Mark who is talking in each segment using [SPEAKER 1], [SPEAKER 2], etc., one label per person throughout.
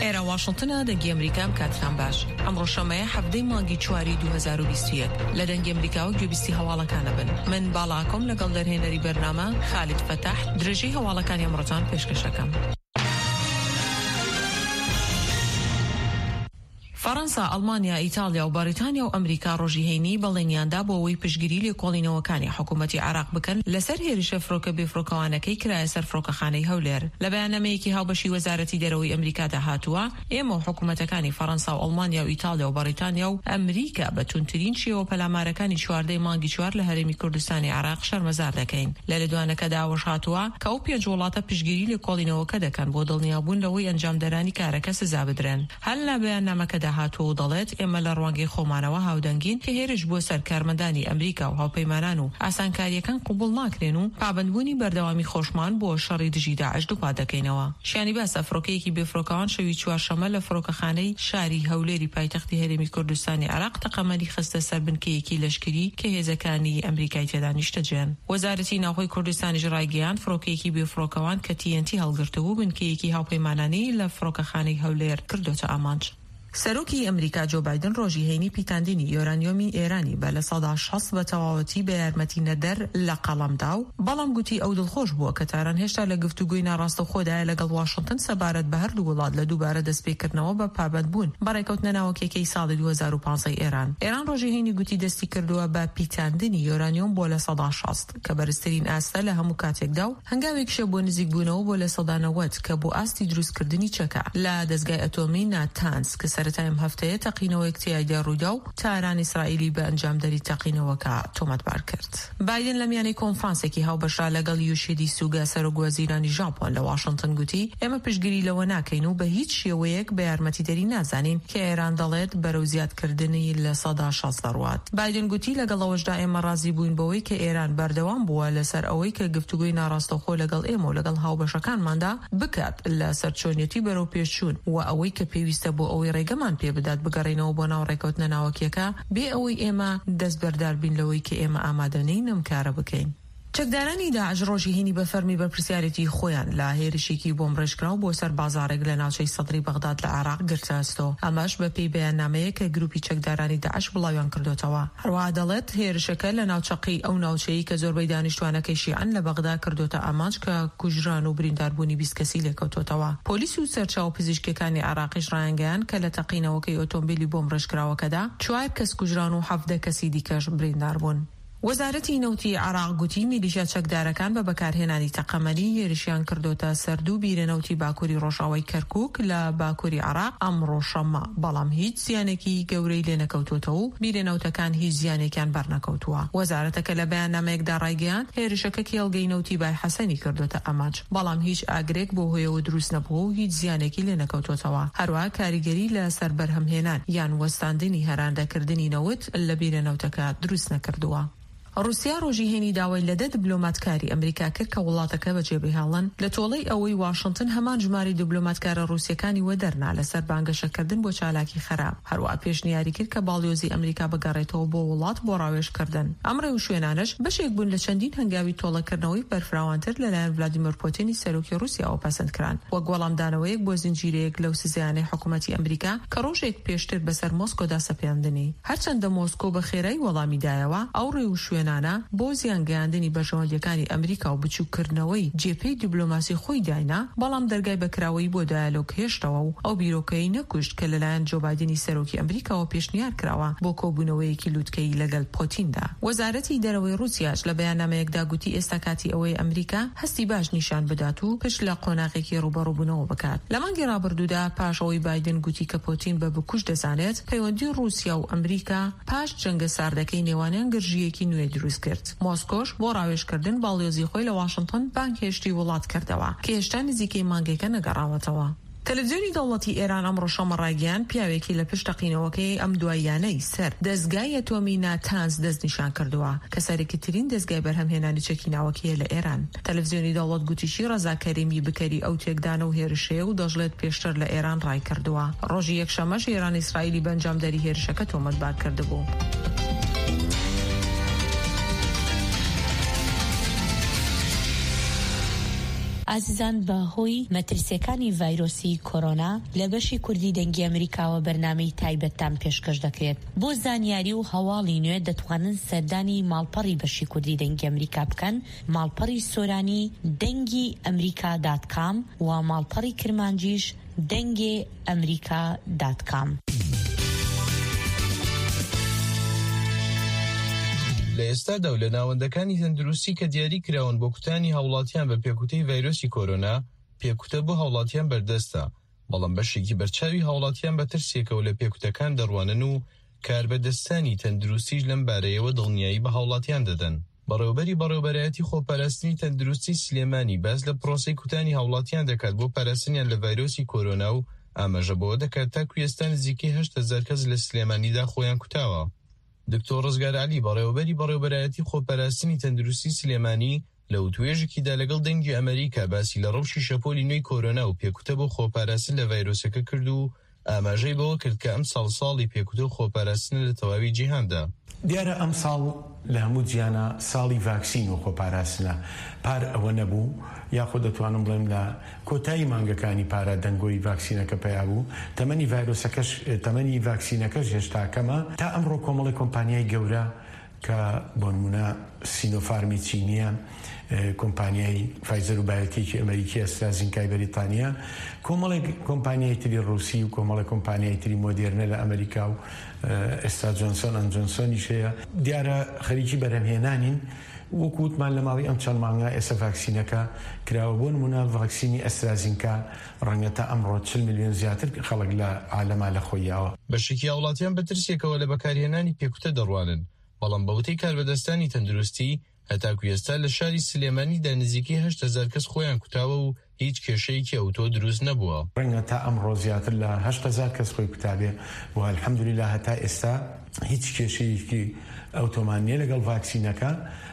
[SPEAKER 1] ئێرە واشنگتنە دەنگی ئەمریکام کاتتان باش. ئەمڕۆ شەمەیە 17 مانگی چواری 2021 لە دەنگی ئەمریکا و گوێبیستی هەواڵەکانە بن. من باڵاکۆم لەگەڵ دەرهێنەری بەرنامە خالید فەتاح درێژەی هەواڵەکانی ئەمڕۆتان پێشکەشەکەم. فەڕەنسا، ئەڵمانیا، ئیتالیا و بەریتانیا و ئەمریکا ڕۆژی هەینی بەڵێنیاندا بۆ ئەوەی پشتگیری لێکۆڵینەوەکانی حکوومەتی عێراق بکەن لەسەر هێرشە فرۆکە بێفرۆکەوانەکەی کرایە سەر فرۆکەخانەی هەولێر. لە بەیاننامەیەکی هاوبەشی وەزارەتی دەرەوەی ئەمریکادا هاتووە، ئێمە و حکوومەتەکانی فەڕەنسا و ئەڵمانیا و ئیتالیا و بەریتانیا و ئەمریکا بە توندترین شێوە پەلامارەکانی چواردەی مانگی چوار لە هەرێمی کوردستانی عێراق شەرمەزار دەکەین. لە لێدوانەکەدا ئەوەش هاتووە کە ئەو پێنج وڵاتە پشتگیری لێکۆڵینەوەکە دەکەن بۆ دڵنیابوون لەوەی ئەنجامدەرانی کارەکە سزا بدرێن. هەر لە بەیاننامەکەدا هاتووە و دەڵێت ئێمە لە ڕوانگەی خۆمانەوە هاودەنگین کە هێرش بۆ سەر کارمەندانی ئەمریکا و هاوپەیمانان و ئاسانکاریەکان قبول ناکرێن و پابەندبوونی بەردەوامی خۆشمان بۆ شەڕی دژی داعش دووپات دەکەینەوە. شیانی باسە فرۆکەیەکی بێفرۆکەوان شەوی چوارشەمە لە فرۆکەخانەی شاری هەولێری پایتەختی هەرێمی کوردستانی عێراق تەقەمەنی خستە سەر بنکەیەکی لەشکری کە هێزەکانی ئەمریکای تێدا نیشتەجێن. وەزارەتی ناوخۆی کوردستانیش ڕایگەیاند فرۆکەیەکی بێفرۆکەوان کە TNT هەڵگرتەوە و بنکەیەکی هاوپەیمانانی لە فرۆکەخانەی هەولێر کردوتە ئامانج. سەرۆکی ئەمریکا جو بایدن ڕۆژی هەینی پیتاندنی یۆرانیۆمی ئێرانی بە لە 160 بە تەواوەتی بە یارمەتی نەدەر لە قەڵەمدا و بەڵام گوتی ئەو دڵخۆش بووە کە تاران هێشتا لە گفتوگوی ناڕاستەخۆدایە لەگەڵ واشنگتن سەبارەت بە هەردوو وڵات لە دووبارە دەستپێکردنەوە بە پابەندبوون بەڕێکەوتنە ناوەکیەکەی ساڵی 2015 ئێران ڕۆژی هەینی گوتی دەستی کردووە بە پیتاندنی یۆرانیۆم بۆ لە 160 کە بەرزترین ئاستە لە هەموو کاتێکدا و هەنگاوێکشە بۆ نزیک بوونەوە بۆ لە 90 کە بۆ ئاستی دروستکردنی چەکە لە دەستگای ئەتۆمی ناتانز کە سەرەتایم هەفتەیە تەقینەوەی تیایدا ڕوودا و تاران ئیسرائیلی بە ئەنجامدەری تەقینەوەکە تۆمەتبار کرد. بایدن لە میانەی کۆنفرانسێکی هاوبەشا لەگەڵ یوشیدی سوگا سەرۆکوەزیرانی ژاپۆن لە واشنگتن گوتی ئێمە پشتگیری لەوە ناکەین و بە هیچ شێوەیەک بە یارمەتیدەری نازانین کە ئێران دەڵێت بەرەو زیادکردنی لە 160 دەڕوات. بایدن گوتی لەگەڵەوەشدا ئێمە ڕازی بووین بەوەی کە ئێران بەردەوام بووە لەسەر ئەوەی کە گفتوگوی ناڕاستەخۆ لەگەڵ ئێمە و لەگەڵ هاوبەشەکانماندا بکات لە سەرچۆنیەتی بەرەو پێشچوون و ئەوەی کە پێویستە بۆ ئەوەی ڕێگەمان پێ بدات بگەڕێنەوە بۆ ناو ڕێکەوتنە ناوەکیەکە بێ ئەوەی ئێمە دەست بەردار بین لەوەی کە ئێمە ئامادەنین ئەم کارە بکەین. چەکدارانی داعش ڕۆژی هینی بە فەرمی بەرپرسیارەتی خۆیان لە هێرشێکی بۆم ڕێژکراو بۆ سەر بازارێک لە ناوچەی سەدری بەغداد لە عێراق گرتەستۆ. ئەمەش بە پێی بەیاننامەیە کە گروپی چەکدارانی داعش بڵاویان کردوتەوە. هەروەها دەڵێت هێرشەکە لە ناوچەقی ئەو ناوچەیە کە زۆربەی دانیشتوانەکەی شیعەن لە بەغدا کردوتە ئامانج کە کوژران و برینداربوونی 20 کەسی لێکەوتوتەوە. پۆلیس و سەرچاو پزیشکەکانی عێراقیش ڕایانگەیان کە لە تەقینەوەکەی ئۆتۆمبیلی بۆم ڕێژکراوەکەدا 4 کەس کوژران و 17 کەسی دیکەش بریندار بوون. وەزارەتی نەوتی عێراق گوتی میلیشیا چەکدارەکان بە بەکارهێنانی تەقەمەنی هێرشیان کردوتە سەردوو بیرەنەوتی باکووری ڕۆژاوای کەرکووک لە باکووری عێراق ئەمڕۆ شەمە، بەڵام هیچ زیانێکی گەورەی لێ نەکەوتوتەوە و بیرەنەوتەکان هیچ زیانێکیان بەرنەکەوتووە. وەزارەتەکە لە بەیاننامەیەکدا ڕایگەیاند هێرشەکە کێڵگەی نەوتی بای حەسەنی کردوتە ئەماج، بەڵام هیچ ئاگرێک بۆ هۆیەوە دروست نەبووە و هیچ زیانێکی لێ نەکەوتوتەوە. هەروەها کاریگەری لە سەر بەرهەمهێنان یان وەستاندنی هەراندەکردنی نەوت لە بیرەنەوتەکە دروست نەکردووە. رووسیا ڕۆژی هێنی داوای لە 10 دیبلۆماتکاری ئەمریکا کرد کە وڵاتەکە بەجێبهێڵن لە تۆڵەی ئەوەی واشنگتن هەمان ژماری دیبلۆماتکارە رووسیەکانی وەدەرنا لەسەر بانگەشەکردن بۆ چالاکی خراپ. هەروە پێشنیاری کرد کە باڵیۆزی ئەمریکا بگەڕێتەوە بۆ وڵات بۆ ڕاوێژکردن. ئەمڕێ و شوێنانش بەشێک بوون لە چەندین هەنگاوی تۆڵەکردنەوەی بەرفراوانتر لەلایەن ڤلادیمیر پوتینی سەرۆکی رووسیاوە پەسەندکران وەک وەڵامدانەوەیەک بۆ زنجیرەیەک لەو سزایانەی حکوومەتی ئەمریکا کە ڕۆژێک پێشتر بەسەر مۆسکۆدا سەپێندنی. هەرچەندە مۆسکۆ بە خێرایی وەڵامی دایەوە، ئەو ڕێ و شوێنانە بۆ زیانگەیاندنی بەژەوەندەکانی ئەمریکا و بچووکردنەوەی جێپەی دیبلۆماسی خۆی داینا، بەڵام دەرگای بەکراوەی بۆ دایالۆگ هێشتەوە و ئەو بیرۆکەی نەکوشت کە لەلایەن جو بایدنی سەرۆکی ئەمریکاوە پێشنیار کراوە بۆ کۆبوونەوەیەکی لووتکەی لەگەڵ پۆتیندا. وەزارەتی دەرەوەی رووسیاش لە بەیاننامەیەکدا گوتی ئێستا کاتی ئەوەی ئەمریکا هەستی باش نیشان بدات و پشت لە قۆناغێکی ڕوبەڕووبوونەوە بکات. لە مانگی ڕابردوودا پاش ئەوەی بایدن گوتی کە پۆتین بە بکوژ دەزانێت پەیوەندی رووسیا و ئەمریکا پاش جەنگە ساردەکەی نێوانیان گرژیەکی نوێ دروست کرد. مۆسکۆش بۆ ڕاوێژکردن باڵیۆزی خۆی لە واشنگتن بانگهێشتی وڵات کردەوە کە هێشتا نزیکەی مانگێکە نەگەڕاوەتەوە. تەلەڤیزیۆنی دەوڵەتی ئێران ئەمڕۆ شەمە ڕایگەیاند پیاوێکی لە پشت تەقینەوەکەی ئەم دواییانەی سەر دەستگای ئەتۆمی ناتانز دەستنیشان کردووە کە سەرەکیترین دەستگای بەرهەمهێنانی چەکیناوەکیە لە ئێران. تەلەڤیزیۆنی دەوڵەت گوتیشی ڕەزا کەریمی بکەری ئەو تێکدانە و هێرشەیە و دەژڵێت پێشتر لە ئێران ڕای کردووە. ڕۆژی یەکشەمەش ئێران ئیسرائیلی بەنجامدەری هێرشەکە تۆمەتبار کردبوو.
[SPEAKER 2] ئازیزان بەهۆی مەترسیەکانی ڤایرۆسی کۆرۆنا لە بەشی کوردی دەنگی ئەمریکاوە بەرنامەی تایبەتتان پێشکەش دەکرێت. بۆ زانیاری و هەواڵی نوێ دەتوانن سەردانی ماڵپەڕی بەشی کوردی دەنگی ئەمریکا بکەن، ماڵپەڕی سۆرانی دەنگی ئەمریکا.com و ماڵپەڕی کرمانجیش دەنگی ئەمریکا.com.
[SPEAKER 3] لە ئێستادا و لە ناوەندەکانی تەندروستی کە دیاری کراون بۆ کوتانی هاوڵاتیان بە پێکوتەی ڤایرۆسی کۆرۆنا، پێکوتە بۆ هاوڵاتیان بەردەستە، بەڵام بەشێکی بەرچاوی هاوڵاتیان بە ترسێکەوە لە پێکوتەکان دەڕوانن و کاربەدەستانی تەندروستیش لەم بارەیەوە دڵنیایی بە هاوڵاتیان دەدەن. بەڕێوەبەری بەڕێوەبەرایەتی خۆپاراستنی تەندروستی سلێمانی باز لە پرۆسەی کوتانی هاوڵاتیان دەکات بۆ پاراستنیان لە ڤایرۆسی کۆرۆنا و ئاماژە بەوە دەکات تا کوێستان نزیکەی 8,000 کەس لە سلێمانیدا خۆیان کوتاوە. دکتۆر ڕزگار عەلی بەڕێوەبەری بەڕێوەبەرایەتی خۆپاراستنی تەندروستی سلێمانی لە وتوێژێکیدا لەگەڵ دەنگی ئەمریکا باسی لە ڕەوشی شەپۆلی نوێی کۆرۆنا و پێکوتە بۆ خۆپاراستن لە ڤایرۆسەکە کرد و ئاماژەی بەوە کرد کە ئەم ساڵی پێکوتە و خۆپاراستن لە تەواوی جیهاندا.
[SPEAKER 4] دیارە ئەم ساڵ لە هەموو جیانە ساڵی ڤاکسین و خۆپاراستنە، پار ئەوە نەبوو یاخۆ دەتوانم بڵێم لە کۆتایی مانگەکانی پارە دەنگۆی ڤاکسینەکە پیا بوو، تەمەنی ڤاکسینەکەش هێشتا کەمە. تا ئەمڕۆ کۆمەڵی کۆمپانیای گەورە کە بۆ نمونە سینۆفارمی چینیە، کۆمپانیای فایزەر و بایۆتێکی ئەمریکی، ئەسترازینکای بەریتانیا، کۆمەڵێک کۆمپانیای تری ڕووسی و کۆمەڵێک کۆمپانیای تری مۆدێرنە لە ئەمریکا و ئێستا جۆنسۆن ئەند جۆنسۆنیش هەیە، دیارە خەریکی بەرهەمهێنانین. وەکووتمان لە ماوەی ئەم چەند مانگە ئێستا ڤاکسینەکە کراوە. بۆ نمونە ڤاکسینی ئەسترازینکا ڕەنگە تا ئەمڕۆ 40 میلیۆن زیاتر خەڵک لە عالەما لە خۆیەوە.
[SPEAKER 3] بەشێکی هاوڵاتیان بە ترسێکەوە لە بەکارهێنانی پێکوتە دەڕوانن، بەڵام بەوتەی کاربەدەستانی تەندروستی هەتاکو ئێستا لە شاری سلێمانیدا نزیکەی 8,000 کەس خۆیان کوتاوە و هیچ کێشەیەکی ئەوتۆ دروست نەبووە.
[SPEAKER 4] ڕەنگە تا ئەمڕۆ زیاتر لە 8,000 کەس خۆی کوتابێ و الحەمدولیلا هەتا ئێستا هیچ کێشەیەکی ئەوتۆمان نیە لەگەڵ ڤاکسینەکە.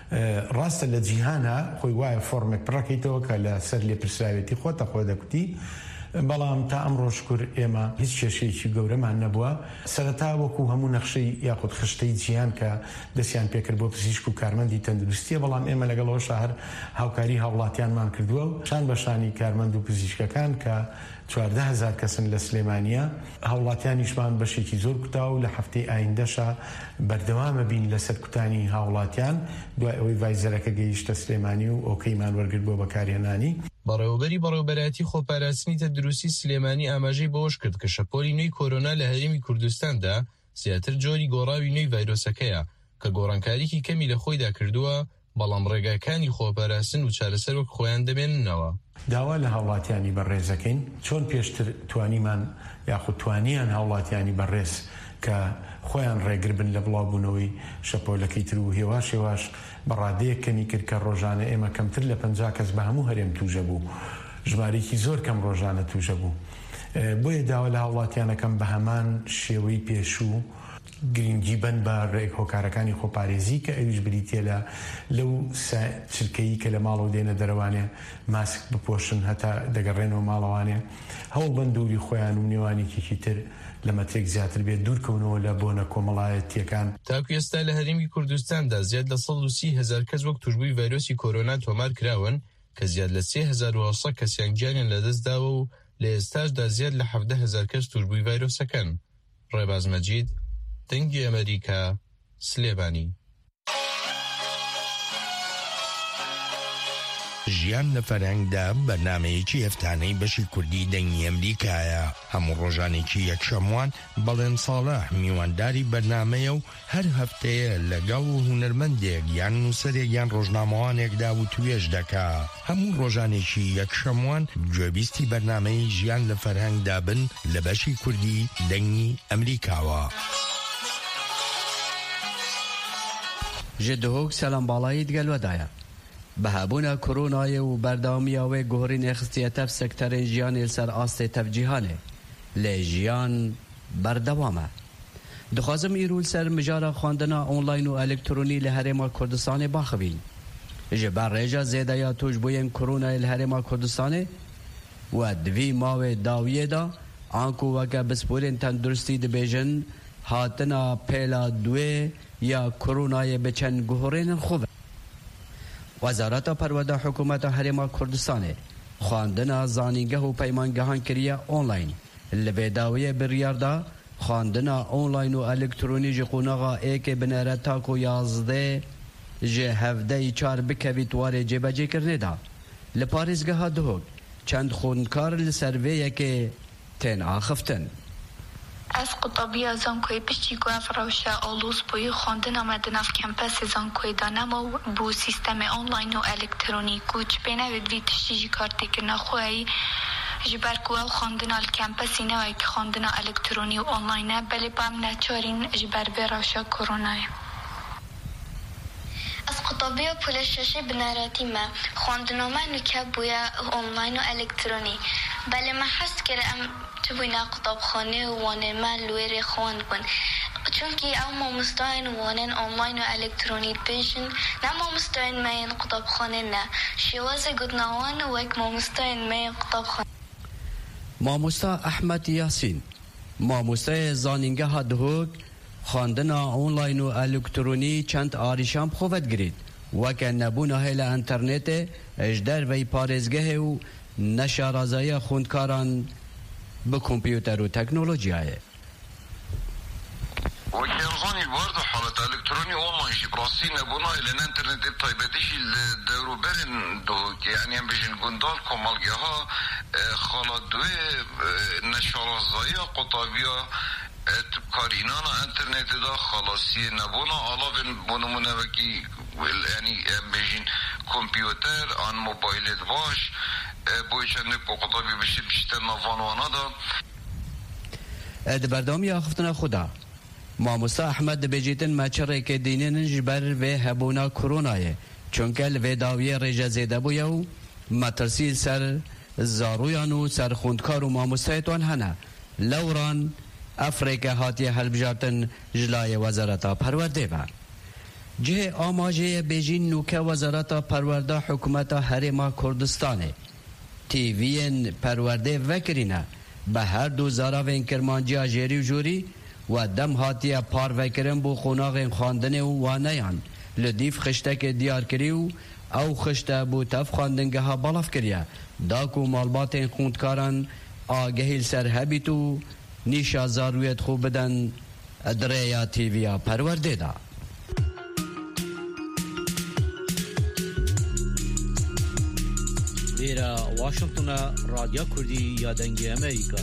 [SPEAKER 4] ڕاستە لە جیهانە خۆی وایە فۆرمێک پڕەکەیتەوە کە لە سەر لێپرسراوێتی خۆتە خۆ دەکوتی، بەڵام تا ئەمڕۆ شکر ئێمە هیچ کێشەیەکی گەورەمان نەبووە. سەرەتا وەکو هەموو نەخشەی یاخود خشتەی جیهان کە دەستیان پێکرد بۆ پزیشک و کارمەندی تەندروستیە، بەڵام ئێمە لەگەڵەوە شەهر هاوکاری هاوڵاتیانمان کردووە و شان بەشانی کارمەند و پزیشکەکان کە 14,000 کەسن لە سلێمانیە، هاوڵاتیانیشمان بەشێکی زۆر کوتاو و لە هەفتەی ئایندەشە بەردەوامە بین لەسەر کوتانی هاوڵاتیان دوای ئەوەی ڤایزەرەکە گەیشتە سلێمانی و ئۆکەیمان وەرگرت بۆ بەکارهێنانی.
[SPEAKER 3] بەڕێوەبەری بەڕێوەبەرایەتی خۆپاراستنی تەندروستی سلێمانی ئاماژەی بەوەش کرد کە شەپۆلی نوێی کۆرۆنا لە هەرێمی کوردستاندا زیاتر جۆری گۆڕاوی نوێی ڤایرۆسەکەیە کە گۆڕانکاریکی کەمی لە خۆیدا کردووە، بەڵام ڕێگاکانی خۆپاراستن و چارەسەر وەک خۆیان دەبێننەوە.
[SPEAKER 4] داوا لە هاوڵاتیانی بەڕێزەکەین چۆن پێشتر توانیمان یاخود توانیان هاوڵاتیانی بەڕێز کە خۆیان ڕێگر بن لە بڵاوبوونەوەی شەپۆلەکەی تر و هێواش بەڕادەیەکەنی کرد کە ڕۆژانە ئێمە کەمتر لە 50 کەس بە هەموو هەرێم توژە بوو، ژمارێکی زۆر کەم ڕۆژانە توژە بوو. بۆیە داوا لە هاوڵاتیانەکەم بە هەمان شێوەی پێشوو گرنگی بن بە هۆکارەکانی خۆپارێزی کە ئەویش بریتە لەو چرکەیی کە لە ماڵەوە دێنە دەرەوانێ ماسک بپۆشن هەتا دەگەڕێنەوە ماڵەوانێ، هەوڵ بن دووری خۆیان و نێوانێکێکی تر لە مەترێک زیاتر بێت دوورکەونەوە لە بۆنە کۆمەڵایەتیەکان.
[SPEAKER 3] تاکو ئێستا لە هەرێمی کوردستاندا زیاد لە 130,000 کەس وەک توشبووی ڤایرۆسی کۆرۆنا تۆمار کراون کە زیاد لە 3,800 کەسیان گیانیان لەدەستداوە و لە ئێستاشدا زیاد لە 17,000 کەس توشبووی ڤایرۆسەکەن. ڕێباز مەجید، دەنگی ئەمریکا، سلێمانی.
[SPEAKER 5] ژیان لە فەرهەنگدا بەرنامەیەکی هەفتانەی بەشی کوردی دەنگی ئەمریکایە. هەموو ڕۆژانێکی یەکشەموان بەڵێن ساڵح میوانداری بەرنامەیە و هەر هەفتەیە لەگەڵ هونەرمەندێک یان نووسەرێک یان ڕۆژنامەوانێکدا و توێژ دەکا. هەموو ڕۆژانێکی یەکشەموان گوێبیستی بەرنامەی ژیان لە فەرهەنگدا بن لە بەشی کوردی دەنگی ئەمریکاوە.
[SPEAKER 6] جدهوک سلام بالایی دگلودایە. بەهابوونە کۆرۆنایە و بەردەوامیەوەی گۆڕینی خستیەتە سەکتەرین ژیانی سەر ئاستی تەفجیهانێ لێ ژیان بەردەوامە. دخوازم ئیرول سەر مژارە خواندنە ئۆنلاین و ئەلکترۆنی لە هەرێما کوردستانê باخبین. ji ber rêja zêdeya tûjbûyên koronayê li herêma Kurdistanê we divî mavê dawiyê da an ku weke bisporên tenduristî dibêjin hatina pêla duê ya koronayê bi çend guhorênin xwe. Wezareta Perwerde Hikûmeta Herêma Kurdistanê خواندنا زانینگه و پیمانگهان کریه آنلاین لبیداوی بریاردا خواندنا آنلاین و الکترونی جی قوناغا ایک بنره تاکو 11 جه 17 4 بکوی تواره جبه جه کرنه دا لپاریزگه ها دهوگ چند خوندکار لسرویه که تین آخفتن
[SPEAKER 7] از قطبی زانکوی پشتی گوف روشه آلوز بوی خواندن آمدن اف کمپس زانکوی دانم و بو سیستم آنلاین و الکترونیک کوچ بینه ویدوی تشتیجی کارتی که نخواهی جبر کوه خواندن الکمپس اینه که خواندن الکترونی و آنلاینه بلی بام نچارین جبر به روشه کرونای
[SPEAKER 8] از قطبی و پولششی بناراتی ما خواندنامه نکه بویا آنلاین و الکترونی بله ما حس کرم تو بنا قطب خانه و وانه ما لویر خواند بن چونکی او ما مستعین وانن آنلاین و الکترونی پیشن نه ما مستعین ماین قطب خانه نه شواز گدنوان و یک ما مستعین ماین قطب خانه
[SPEAKER 6] ماموستا احمد یاسین ماموستا زانینگه ها دهوگ خواندنا آنلاین و الکترونی چند آریشان بخوفت گرید وکه نبونا هیل انترنت اجدر وی پارزگه و نشارازای خوندکاران به کمپیوتر و تکنولوژی های
[SPEAKER 9] وكيرزاني الورد حالة الكتروني اونلاين جي براسي نبونا لان انترنت طيبتيش الدورو برن دوك يعني هم بيجن قندال كمالجها خالة دوي نشارة زايا قطابية تبكارينانا انترنت دا خلاصي نبونا على بنمونه وكي يعني هم بيجن كمبيوتر عن موبايلت باش بويشن قطابي بشتر نفانوانا دا
[SPEAKER 6] ادبردامی آخفتنا خدا ماموستا احمد بجیتن مچره که دینن جبر و هبونا کرونایه چونکه الوداوی رجا زیده بویو مترسیل سر زارویانو سر خوندکار و ماموستایتوان هنه لوران افریقا هاتی هلبجارتن جلای وزارتا پرورده با جه آماجه بیجین نوکه وزارتا پرورده حکومتا هرما کردستانه تیوین پرورده وکرینه به هر دو زاراوین کرمانجی آجیری و جوری و دم هاتیه پار وکرم بو خوناغین خواندن و وانیان لدیف خشتک دیار کریو او خشته بو تف خواندنگه ها بالاف کریه داکو مالباتین خوندکاران آگهیل سر هبیتو نیشا زارویت خوب بدن ادریا تیویا پرورده دا
[SPEAKER 10] ایرا واشنطن رادیو کردی یادنگی امریکا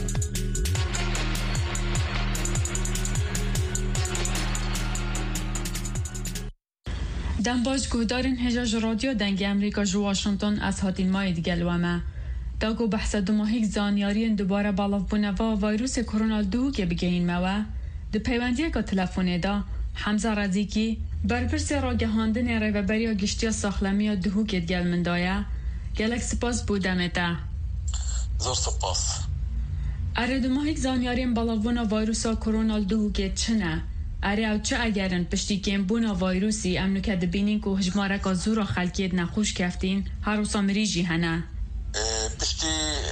[SPEAKER 11] دنباج گهدارین هجاج رادیو دنگ امریکا جو واشنطن از هاتین مای دیگلوامه داگو بحث دو ماهیک زانیارین دوباره بالاف بونوا ویروس کرونا دو که بگهین موه ده پیوندیه که تلفونه دا حمزه رزیکی برپرس را گهاندن ریوبریا گشتیا ساخلمی دهو که دگل من دایه گلک سپاس بودمه تا
[SPEAKER 9] زور سپاس
[SPEAKER 11] اره دو ماهیک زانیارین بالاف بونا ویروسا کرونا دو که چنه اره او چه اگرن پشتی کم بونا ویروسی امنو که دبینین که هجماره که زورا خلکیت نخوش کفتین هر روسا مریجی هنه
[SPEAKER 9] پشتی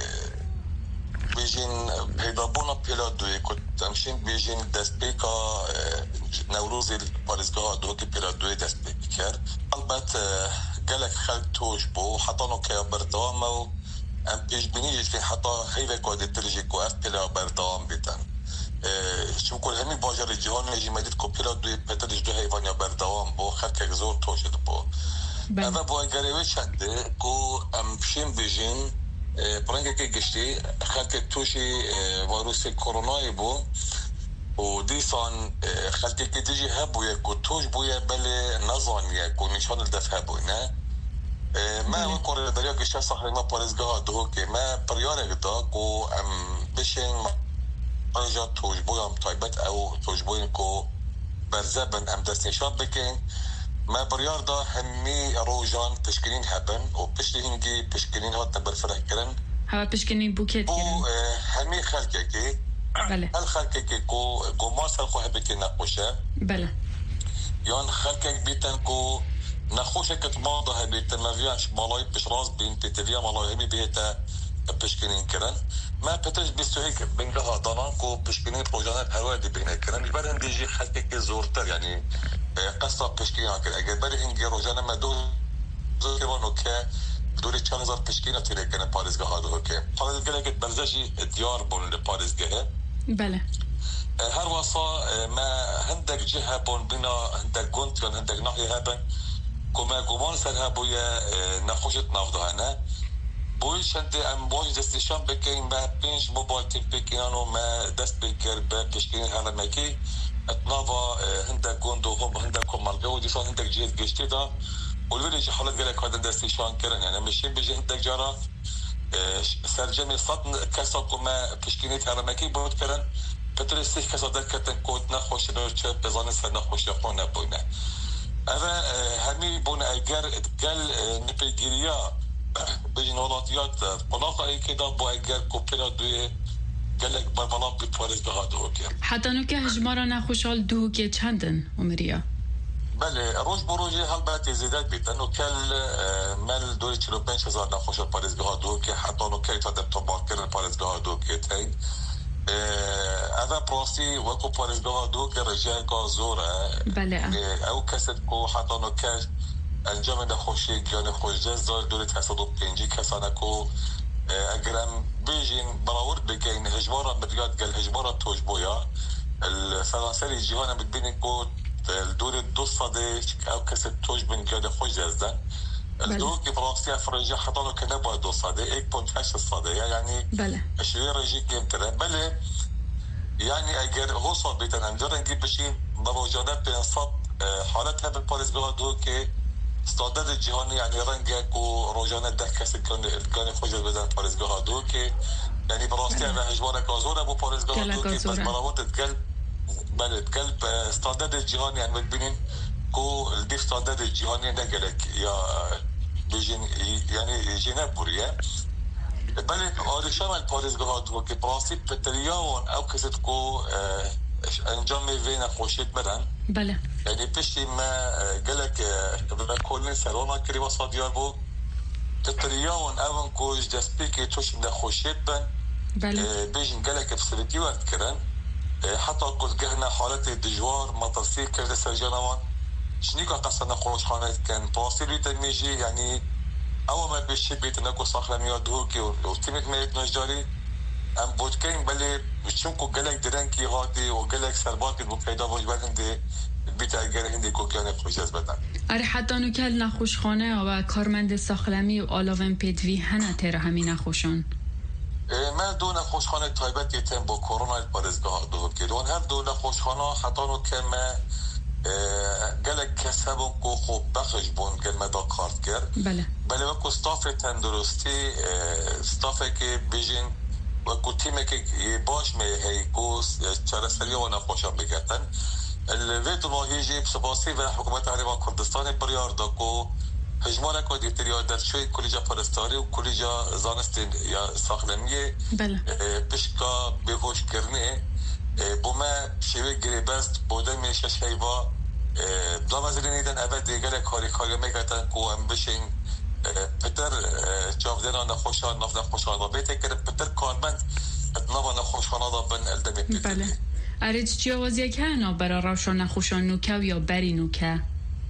[SPEAKER 9] بیجین پیدا بونا پیلا دوی که همشین بیجین دست پیکا نوروزی پارزگاه دو که پیلا دوی دست پیک کرد البته گلک خلق توش بو حتی نو که بردوام و ام پیش بینیش که حتی خیلی که دیترژی که اف پیلا بردوام بیتن چون کل همین باجر جهان میجی مدید که پیلا دوی پترش دو حیوانی بردوام بو خلق که زور توشد بو اما با گریوی چنده که امشین بیجین پرنگه که گشتی خلق توشی ویروس کرونایی بو و دیسان خلقی که دیجی هبویه که توش بویه بله نظانیه که نشان الدفع بوی نه ما وکر دریا گشته صحری ما پارزگاه دو که ما پریاره دا که بشین آنجا توش بویم تایبت او توش بویم که برزبن ام دست نشان بکن ما بریار دا همی روزان پشکنین هبن و پشتی هنگی پشکنین ها تبر فرق کرن
[SPEAKER 11] ها پشکنین بوکت کرن
[SPEAKER 9] همی خلقه که
[SPEAKER 11] بله
[SPEAKER 9] هل خلقه که گو ماسل خواه بکی نقوشه
[SPEAKER 11] بله
[SPEAKER 9] یان خلقه بیتن که نخوشه کت ماده هبیتن مفیانش مالای پشراز بین پیتویا مالای همی بیتا پشکنین کرن ما پتش بیستوهی که بینگه ها دانان که پشکنین روزانه پروردی بینه کرن برن دیجی خلقه که زورتر یعنی قصة پشکنین ها کرن اگر بری هنگی روزانه ما دو زورتوانو که دوری 4000 پشکینه تیره کنه پارێزگا هادوکێ حالا گەلێکت بەرزەشی دیار بوون لە پارێزگەهە
[SPEAKER 11] بله
[SPEAKER 9] هەر واسا ما هەندێک جێ هەبوون بنا هەندێک گوند یان هەندێک ناحیە هەبن کۆمە گومان سەر هەبوویە نەخۆشت ناوداهەنە بۆی چەندێ ئەم باش دەستیشان بکەین بە 5 موبایل تیم پێکینان و ما دەست پێ کرد بە پشکینی هەرەمەکەی اتنافا هندك جوندو هم هندك كمال جو دي صار هندك جهة جشتي دا والولي جي حالات قالك هذا دستي شان كرن يعني ماشيين بيجي هندك جارة سرجمي صدن كسر كما تشكيلات هرمكي بود كرن بترسي كسر ده كتن كود نخوش برشة بزان سر نخوش يخون بونا أنا همي بونا أجر قال نبيجيريا بيجي نولاتيات مناطق أي كده بو أجر كوبيلا دوي قالك بربلاط بفارزگاه هادوكي
[SPEAKER 11] حتى نوكي هجمارا نخوشال دوكي چندن عمريا
[SPEAKER 9] بله روز بروجي هالبات زيادات بيتنو كل مال دوري 45,000 نخوشال فارزگاه هادوكي حتى نوكي تادم تباكر فارزگاه هادوكي تاين هذا بروسي وكو فارزگاه هادوكي رجاكا زورة
[SPEAKER 11] بله
[SPEAKER 9] او كسد كو حتى نوكي انجام نخوشي جان خوشجز دار دوري 550 كسانكو اگرم بیجین براورد بگین هجمارا مدیات قال هجمارا توش بويا السلاسل جهانا بتبين كو الدور 200 او كسر توش بين كده خوش جزدان الدور كيف راسي افرجي حطانو كنبا 200 1.8 صدى يعني
[SPEAKER 11] بله
[SPEAKER 9] اشوي رجي كيم ترى بله يعني اگر هو صار بيتن اندر نجيب بشي مروجانات بينصب حالتها بالباريزگاه دو که استعداد جهانی يعني رنگك و روزانه ده کسی كان خوش بدن پارێزگاه دو که يعني براستی انا هجوارك ازوره بو پارێزگاه دو که بس مراوت تقل بله تقل استعداد جهانی يعني بتبينين كو الدي استعداد جهانی نقلك يا بيجين يعني جينا بوريه بله آرشام الپارێزگاه دو که براستی پتریاون او کسید کو انجام وینا خوشید بدن
[SPEAKER 11] بله
[SPEAKER 9] يعني بشي ما قالك بكل سالونا كري وصاديار بو تترياون اون كوج دسبيكي توش من خوشيت بن
[SPEAKER 11] بله
[SPEAKER 9] بيجن قالك بسلتي وقت كرن حتى قلت جهنا حالات الدجوار مطرسي كرد سرجانوان شنيكا قصنا خوش خانات كان باصيلو تنميجي يعني اول ما بيشي بيتنا كو صاخلميا دوكي وتيمت ميت نجاري ام بودكين بلي بتشونكو قالك درنكي غادي وقالك سرباكي بوكيدا وجبان هندي بیت اگر هندی کوکیان خوش از بدن
[SPEAKER 11] اره حتی نوکل نخوشخانه و کارمند ساخلمی و آلاوین پیدوی هنه تیره همین نخوشون
[SPEAKER 9] من دو نخوشخانه تایبت یتیم با کرونا پارێزگاه دو کردون هر دو نخوشخانه حتی نوکل ما گلک کسبون کو خوب بخش بون گل مدا کارت کرد بله وکو ستاف تندرستی ستافه که بیجین وکو تیمه که باش میهی کو چرسری و نخوشان بگتن الفيتو نوهيجي بسباسي و حكومت عربا كردستان بريار داكو هجمانا كو ديتريا در شوي كوليجا پرستاري و كوليجا زانستين يا ساخلمية بشكا بهوش كرنه بوما شوي گريبست بودن ميشش هيوا بلا مزرينيدن ابد ديگره كاري ميگتن كو ام بشين پتر جافدنا نخوشان ناف نخوشان دا بيته كره پتر كارمند اتنابا نخوشان دا بن الدمي
[SPEAKER 11] بله ارج جوازی که نه برای روشان نخوشان نوکه یا بری نوکه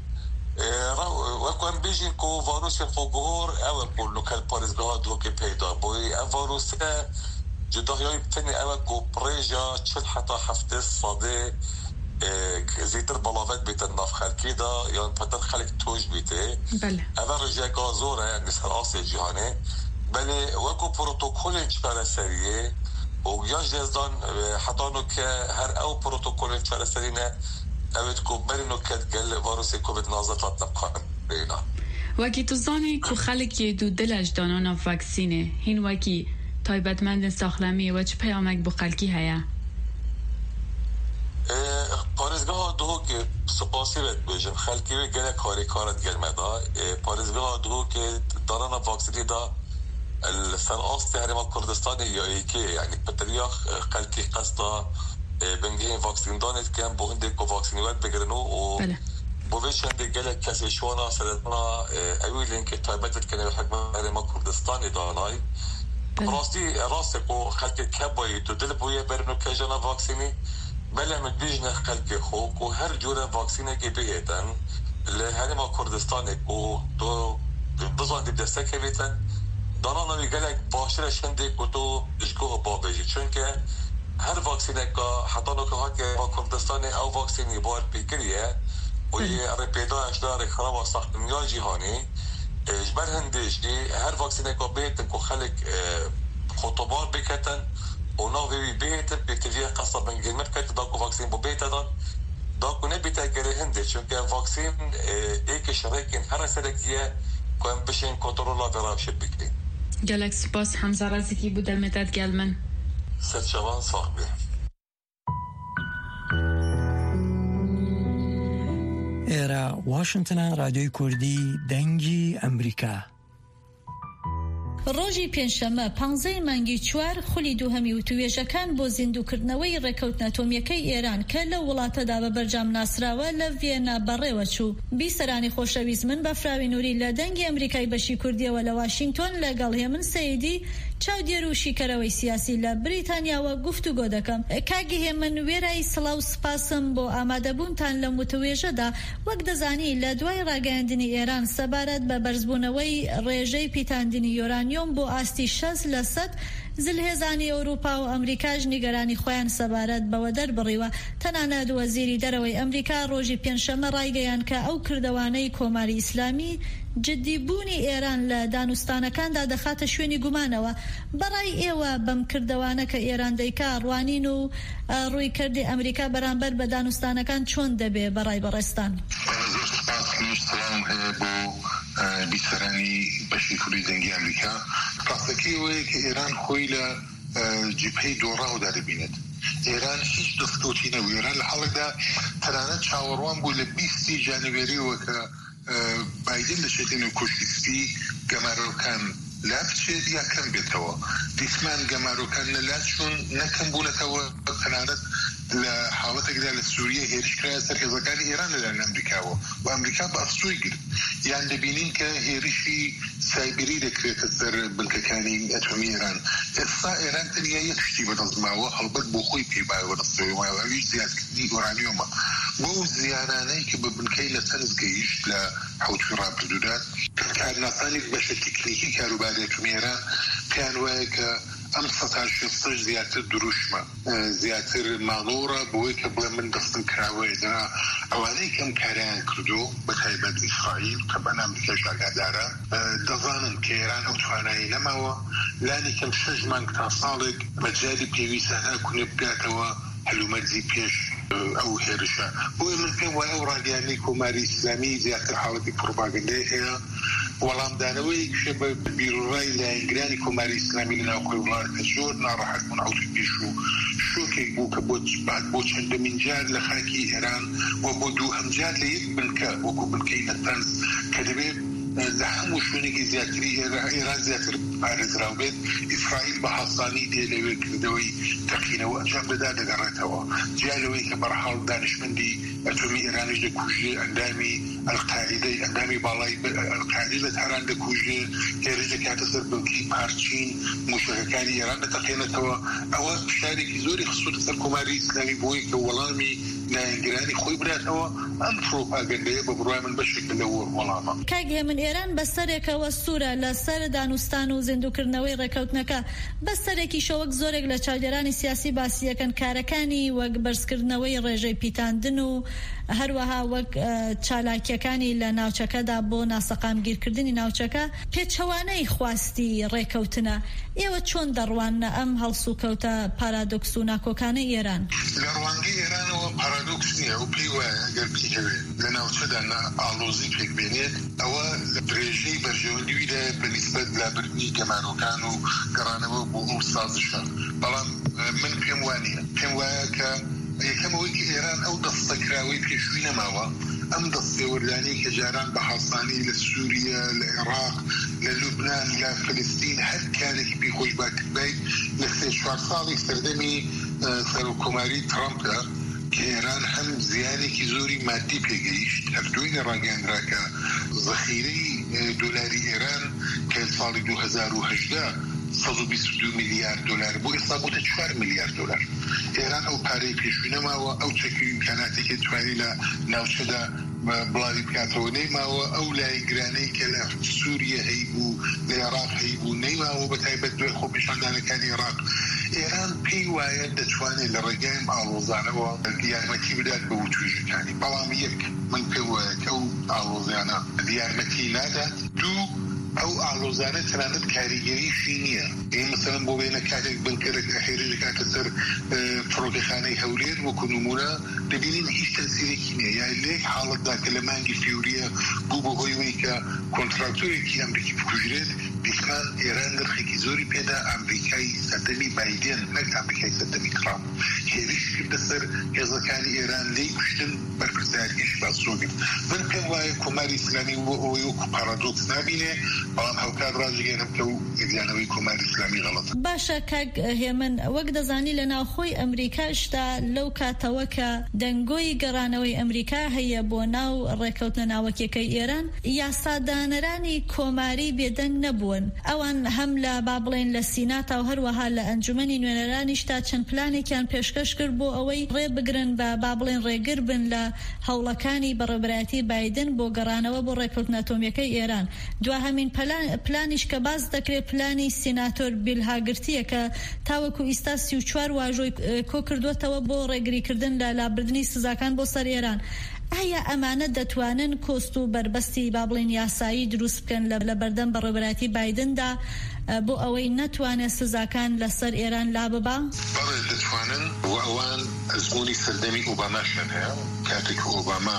[SPEAKER 9] وکم بیشین کو ویروس خوگور اول کل کل پارێزگاه دو که پیدا بوی ویروس جداهی بتنی اول کو پریجا چل حتی هفته صاده زیتر بلاوت بیتن ناف خلکی دا یا پتر خلک توش بیته
[SPEAKER 11] بله
[SPEAKER 9] اول رجای گازوره یعنی سراسی جهانه بله وکو پروتوکول چکار سریه و یاش دزدان حتی نو که هر او پروتوکول چرسرینه اوید کو برینو که گل ویروس کووید 19 تطبیق بینا
[SPEAKER 11] وکی تو زانی کو خلکی دو دلش دانانا واکسینه هین وکی تایبتمند ساخلمی و چه پیامک بو خلکی هیا
[SPEAKER 9] پارێزگاه دو که سپاسی بید بیجم خلکی وی گل کاری کارت گل مدا پارێزگاه دو که دارانا واکسینی دا السرقاص تهريم كردستان يايكي يعني بترياخ خلكي قصدا بنجين فاكسين دانت كان بو هندي كو فاكسينات بگرنو و بوش هندي قالك كاسي شوانا سردنا اويلين كي تايبتت كان الحكم تهريم كردستان داناي راسي كو خلكي كباي تدل بويا برنو كجانا فاكسيني بلا مدبيجنا خلكي خوك و هر جورا فاكسينه كي بيهتن لهريم كردستان كو دو بزن دی دستک بیتن دانا نوی گلک باشتر شنده کتو اشگاه بابجی چون که هر واکسینه که حتی نو که ها که با کردستان او واکسینی باید پیکریه و یه رپیدا اشدار خراب ساخت دنیا جهانی اجبر هندش هر واکسینه که بیتن که خلق خطبار بکتن و ناوی بیتن بیتویه قصد بنگیمت کت داکو واکسین با بیتن داکو نبیتا گره هنده چون که واکسین ایک شرکین هر سرکیه که هم بشین کنترولا برابشت بکنین
[SPEAKER 11] گلک سپاس حمزه رازیکی بود در مدد گلمن
[SPEAKER 9] ست شوان صاحبه
[SPEAKER 12] ئێرە واشنگتنە رادیۆی کوردی دەنگی ئەمریکا
[SPEAKER 13] ڕۆژی پێنجشەممە 15 مانگی 4 خولی دووهەمی وتوێژەکان بۆ زیندووکردنەوەی ڕێکەوتنە ئەتۆمیەکەی ئێران کە لە وڵاتەدا بە بەرجام ناسراوە لە ڤێنا بەڕێوە چوو. بیسەرانی خۆشەویست من بەفراوی نووری لە دەنگی ئەمریکای بەشی کوردیەوە لە واشنگتۆن لەگەڵ هێمن سەیدی چاودێر و شیکەرەوەی سیاسی لە بریتانیاوە گفتوگۆ دەکەم. کاگی هێمن وێرای سڵاو سپاسم بۆ ئامادەبوونتان لەم وتوێژەدا. وەک دەزانی لە دوای ڕاگەیاندنی ئێران سەبارەت بە بەرزبوونەوەی ڕێژەی پیتاندنی یۆرانیۆم بۆ ئاستی 60% زلهێزانی ئەوروپا و ئەمریکاش نیگەرانی خۆیان سەبارەت بەوە دەربڕیوە. تەنانەت وەزیری دەرەوەی ئەمریکا ڕۆژی پێنجشەممە ڕایگەیان کە ئەو کردەوانەی کۆماری ئیسلامی جددیبوونی ئێران لە دانوستانەکاندا دەخاتە شوێنی گومانەوە. بەڕای ئێوە بەم کردەوانە کە ئێران دەیکا ڕوانین و ڕوویکردی ئەمریکا بەرامبەر بە دانوستانەکان چۆن دەبێ بەڕای بەڕێستان؟
[SPEAKER 14] بیسەرانی بەشی کوردی دەنگی ئەمریکا ڕاستەکەی ئەوەیە کە ئێران خۆی لە جبهەی دۆڕاودا دەبینێت. ئێران هیچ دەستکەوتی نەبوو. ئێران لە حاڵێکدا تەنانەت چاوەڕوان بوو لە 20 جانیڤێریەوە کە بایدن دەچێتێنە کوشتیسپی گەمارۆکان لا بچێت یا کەم بێتەوە. دیسمان گەمارۆکان لەلا چوون نەکەم بوونەتەوە تەنانەت لە حاڵەتێکدا لە سووریە هێرشکرا سەرهێزەکانی ئێران لەلایەن ئەمریکاوە و ئەمریکا بە ئەفسووی گرت. یان دەبینین کە هێرشی سایبری دەکرێتە سەر بنکەکانی ئەتۆمی ئێران. ئێستا ئێران تەنیا یەک شتی بەدەستماوە هەڵبەت بۆ خۆی پێبایە بەدەستەوەی وایە ئەویش زیادکردنی ئۆرانیۆمە. بۆ زیانانەی کە بە بنکەی لە سەرنج گەیشت لە حوتی ڕابردوودا کارناسانی بەشە تکنیکی کاروباری ئەتۆمی ئێران پێیان وایە کە ئەم 160 زیاتر دروشمە زیاتر ماڵۆڕە بۆی کە بڵێ من دەستم کراوەیە ئەوانەی کەم کاریان کردو بە تایبەت ئیسرائیل کە بە ئەمریکاش ئاگادارە دەزانن کە ئێران ئەو توانایی نەماوە لانی کەم 6 مانگ تا ساڵێک مەجای پێویستە ناکونێ بکاتەوە هەلومەرجی پێش ئەو هێرشە. بۆیە من پێم وایە ئەو ڕاگەیانەی کۆماری ئیسلامی زیاتر حاڵەتی پڕۆپاگەندەی هەیە وەڵامدانەوەی کشە بە بیرڕای لایەنگرانی کۆماری ئیسلامی لە ناوخۆی وڵاتە زۆر ناڕەحەت بوون ئەوتی پێش و شۆکێک بوو کە بۆ چەندەمین جار لە خاکی ئێران و بۆ دووهەم جار لە یەک بنکە وەکو بنکەی نەتەنز کە دەبێت لە هەموو شوێنێکی زیاتری ئێران زیاتر پارێزراو بێت ئیسرائیل بە حەسانی دێ لەوێ کردەوەی تەقینەوە ئەنجام بەدا دەگەڕێتەوە. جیا لەوەی کە بەرحاڵ دانیشتمەندی ئەتۆمی ئێرانیش دەکوژێ ئەندامی ئەلقاعیدەی ئەندامی باڵای ئەلقاعیدە لە تاران دەکوژێ هێرش دەکاتە سەر بنکی پارچین موشەکەکانی ئێران دەتەقێنێتەوە. ئەوە شارێکی زۆری خسووتە سەر کۆماری ئیسلامی بۆی کە وەڵامی لایەنگرانی خۆی براتەوە ئەم پرۆپاگەندەیە بە بڕای من بەشێکە لە وەڵامە.
[SPEAKER 13] کاگێ من ئێران بەسەرێکەوە سوورە لەسەر دانوستان و زیندووکردنەوەی ڕێکەوتنەکە بەسەرێکی شەوەک زۆرێک لە چاودێرانی سیاسی باسیەکەن کارەکانی وەک بەرزکردنەوەی ڕێژەی پیتاندن و هەروەها وەک چالاکیەکانی لە ناوچەکەدا بۆ ناسەقامگیرکردنی ناوچەکە پێچەوانەی خواستی ڕێکەوتنە. ئێوە چۆن دەڕوانە ئەم هەڵسوکەوتە پارادۆکس و ناکۆکانە ئێران؟
[SPEAKER 14] لە ڕوانگەی ئێرانەوە پارادۆکس نییە و پێی وایە ئەگەر پێی هەوێت لە ناوچەدا ئاڵۆزی پێک بێنێت ئەوە لە درێژەی بەرژەوەندیویدا بەنسبەت لابردنی گەمارۆکان و گەڕانەوە بۆ ئەو سازشە. بەڵام من پێم وانە پێم وایە کە یەکەمەوەی کە ئێران ئەو دەستەکراوەی پێشووی نەماوە ئەم دەستێوەردانی کە جاران بە حەسانی لە سووریا لە عێراق لە لوبنان لە فلستین هەر کارێکی پێخۆش باکردبیت لە 3-4 ساڵی سەردەمی سەرۆکۆماری ترامپە کە ئێران هەم زیانێکی زۆری مادی پێگەیشت هەردووی لە ڕاگەاندراکە زەخیرەی دۆلاری ئێران کە ساڵی 2018 122 میلیارد دلار بۆ ئێستا بووتە 4 میلیارد دلار. ئێران ئەو پارەی پێشووی نەماوە ئەو چەکی ئیمکاناتێکی توانی لە ناوچەدا بڵاوی بکاتەوە نەیماوە ئەو لایگرانەی کە لە سووریە هەیبوو لە عێراق هەیبوو نەیماوە بە تایبەت دوای خۆپیشاندانەکانی عێراق. ئێران پێی وایە دەتوانێت لە ڕێگایم ئاڵۆزانەوە یارمەتی بدات بە وتوێژەکانی، بەڵام یەک من پێ وایە کە ئەو ئاڵۆزانە یارمەتی نادات، دوو ئەو ئاڵۆزانە تەنانەت کاریگەریشی نییە. مثلەن بۆ بێنە کاتێک بنکەرێک هێرش کاتە سەر فڕۆکەخانەی هەولێر وەکو نمونە دەبینین هیچ تەسیرێکی نییە، یا لێک حاڵەتدا کە لە مانگی فیوریە بوو بە هۆی وەی کە کۆنتراکتۆرێکی ئەمریکی بکوژرێت، دیسمان ئێران نرخێکی زۆری پێدا ئەمریکای سەردەمی بایدن نەک ئەمریکای سەردەمی ترامپ هێرش کردە سەر هێزەکانی ئێران لی کوشتن بەرپرسیارکیش باسۆگن. من پێم وایە کۆماری ئیسلامی ئەوەی وەکو پارادۆکس نابینێ، بەڵام هەوکار ڕاجگەێنم کە و گەیانەوەی کۆماری ئیسلامی غەڵەتە.
[SPEAKER 13] باشە کاک هێمن، وەک دەزانی لە ناوخۆی ئەمریکاشدا لەو کاتەوە کە دەنگۆی گەڕانەوەی ئەمریکا هەیە بۆ ناو ڕێکەوتنە ناوەکیەکەی ئێران، یاسادانەرانی کۆماری بێدەنگ نەبوون. ئەوان هەم لە با بڵێن لە سیناتا و هەروەها لە ئەنجومەنی نوێنەرانیشتا چەند پلانێکیان پێشکەش کرد بۆ ئەوەی ڕێ بگرن بە با بڵێن ڕێگر بن لە هەوڵەکانی بەڕێبەرایەتی بایدن بۆ گەڕانەوە بۆ ڕێکەوتنە ئەتۆمیەکەی ئێران. دوا هەمین پلانیش کە باز دەکرێت پلانی سیناتۆر بیل هاگرتیە کە تاوەکو ئیستا 34 واژۆی کۆ کردوێتەوە بۆ ڕێگریکردن لە لابردنی سزاکان بۆ سەر ئێران. ئایا ئەمانە دەتوانن کۆست و بربەستی با بڵێن یاسایی دروست بکەن لە بەردەم بەڕێبەرایەتی بایدندا بۆ ئەوەی نەتوانێت سزاکان لەسەر ئێران لا ببا؟
[SPEAKER 14] بەڵێ دەتوانن، و ئەوان ئەزموونی سەردەمی ئۆباماشیان هەیە، کاتێک ئۆباما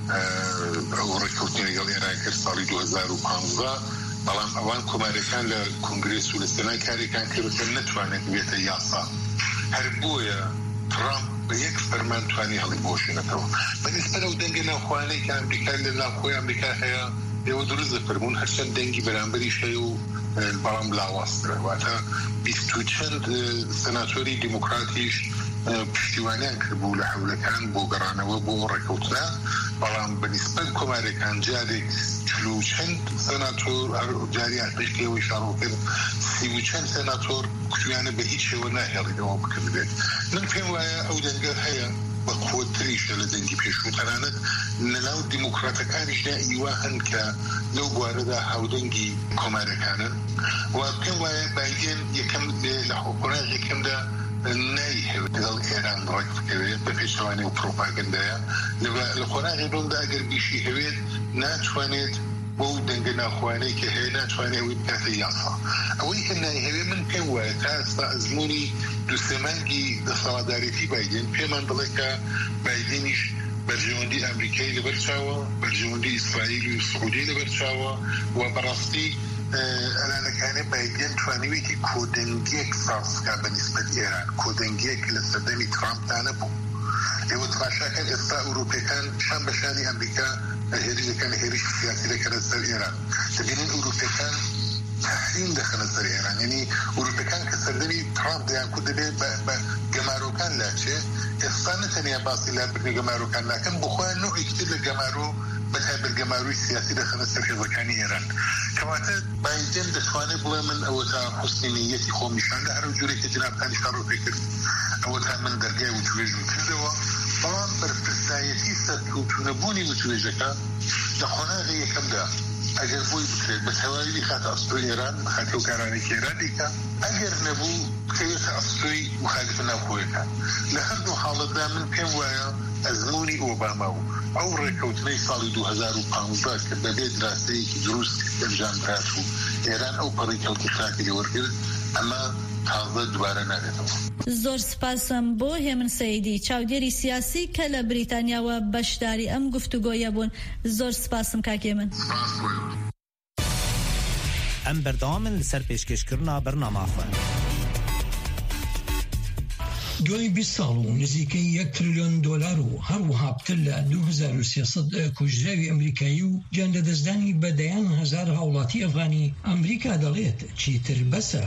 [SPEAKER 14] ئەو ڕێکەوتنی لەگەڵ ئێران کرد ساڵی 2015، بەڵام ئەوان کۆمارەکان لە کۆنگرێس و لە سەنای کارێکان کردکە نەتوانێت بێتە یاسا. هەر بۆیە ترامپ بە یەک فەرمان توانی هەڵی بۆشێنەکەەوە. بەنسبەت ئەو دەنگە ناوخوانەی کە ئەمریکا لە ناوخۆی ئەمریکا هەیە ئێوە دروست دەفەرمونون هەرچەند دەنگی بەرامبەریش هەیە و بەڵام لاوەسترە، واتە 20 و چەند سەناتۆری دیموکراتیش پشتیوانیان کردبوو لە حەولەکان بۆ گەڕانەوە بۆ ڕێکەوتنە، بەڵام بەنسبەت کۆمارێکان جارێک 40 و چەند سەناتۆر جاریان پێشکەوەی شاڕۆکرد 30 و چەند سەناتۆر کوتویانە بە هیچ شێوە ناهێڵێتەوە بکردبێت. من پێم وایە ئەو دەنگە هەیە بە قوتریشە لە دەنگی پێشوو، تەنانەت لەناو دیموکراتەکانیشدا ئیوا هەن کە لەو بوارەدا هاودەنگی کۆمارەکانن، و پێم وایە بایدن یەکەم لە حکومەت یەکەمدا نایهێوێت لەگەڵ ئێران ڕێک بکەوێت بە پێچەوانی و پرۆپاگەندایە لە خۆراغی دڵدا ئەگەر بیشی هەوێت ناتوانێت بۆ دەنگە ناخوانەی کە هەیە ناتوانێت ئەوی بکاتە یاسا. ئەوەی کە نایهێوێ من پێم وایە تا ئێستا ئەزموونی دووسێمانگی دەسەڵاتدارێتی بایدن پێمان دەڵێ کە بایدنیش بەرژەوەندی ئەمریکای لەبەرچاوە، بەرژەوەندی ئیسرائیل و سعودی لەبەرچاوە، و بەڕاستی ئەلانەکانێ بایدن توانیوێتی کۆدەنگێک سازکا بەنسبەت ئێران، کۆدەنگێک لە سەردەمی ترامپدا نەبوو. ئێوە تماشاکەن ئێستا ئەوروپیەکان شان بەشانی ئەمریکا هێرشەکان هێرش سیاسی دەکەنە سەر ئێران، دەبینن ئەوروپیەکان تحریم دەخەنە سەر ئێران، یعنی ئەوروپیەکان کە سەردەمی ترامپ دەیان کو دەبێت بە گەمارۆکان لاچێت، ئێستا نەتەنیا باسی لابردنی گەمارۆکان ناکەن، بخۆیان نوعێکی تر لە گەمارۆ بەتایبەت گەماروی سیاسی دەخەنە سەر هێزەکانی ئێران. کەواتە بایدن دەتوانێت بڵێ من ئەوە تا حوسنی نیەتی خۆم نیشاندا هەر جوورێکی جنابەکانی شاڕۆپێ کرد، ئەوە تا من دەرگای وتوێژم کردەوە، بەڵام بەرپرسایەتی سەرکەوتوونەبوونی وتوێژەکە لە خۆناغی یەکەمدا ئەگەر بۆی بکرێت بە تەواوی خاتە ئەستۆی ئێران بخاتە و کارانێکی ئێران دیکە، ئەگەر نەبوو بکەوێتە ئەستۆی مخالفە ناوخۆیەکان. لە هەردوو حاڵەتدا من پێم وایە ئەزموونی ئۆباما و ئەو ڕێکەوتنەی ساڵی 2015 کە بەبێ دراستەیەکی دروست ئەنجامدرات و ئێران ئەو پەڕێکەوتی خراپی وەرگرت، ئەمە تازە دوبارە ناگێتەوە.
[SPEAKER 13] زۆر سپاسم بۆ هێمن سەیدی، چاودێری سیاسی کە لە بریتانیاوە بەشداری ئەم گفتوگۆیە بوون. زۆر سپاسم کاکێمن.
[SPEAKER 10] ئەم بەردەوامن لەسەر پێشکەشکردنا بەرنامەخۆ.
[SPEAKER 12] دوای 20 ساڵ و نزیکەی 1 تریلیۆن دۆلار و هەروەها پتر لە 2300 کوژراوی ئەمریکایی و گیاندەدەستدانی بەدەیان هەزار هاوڵاتی ئەفغانی ئەمریکا دەڵێت چیتر بەسە.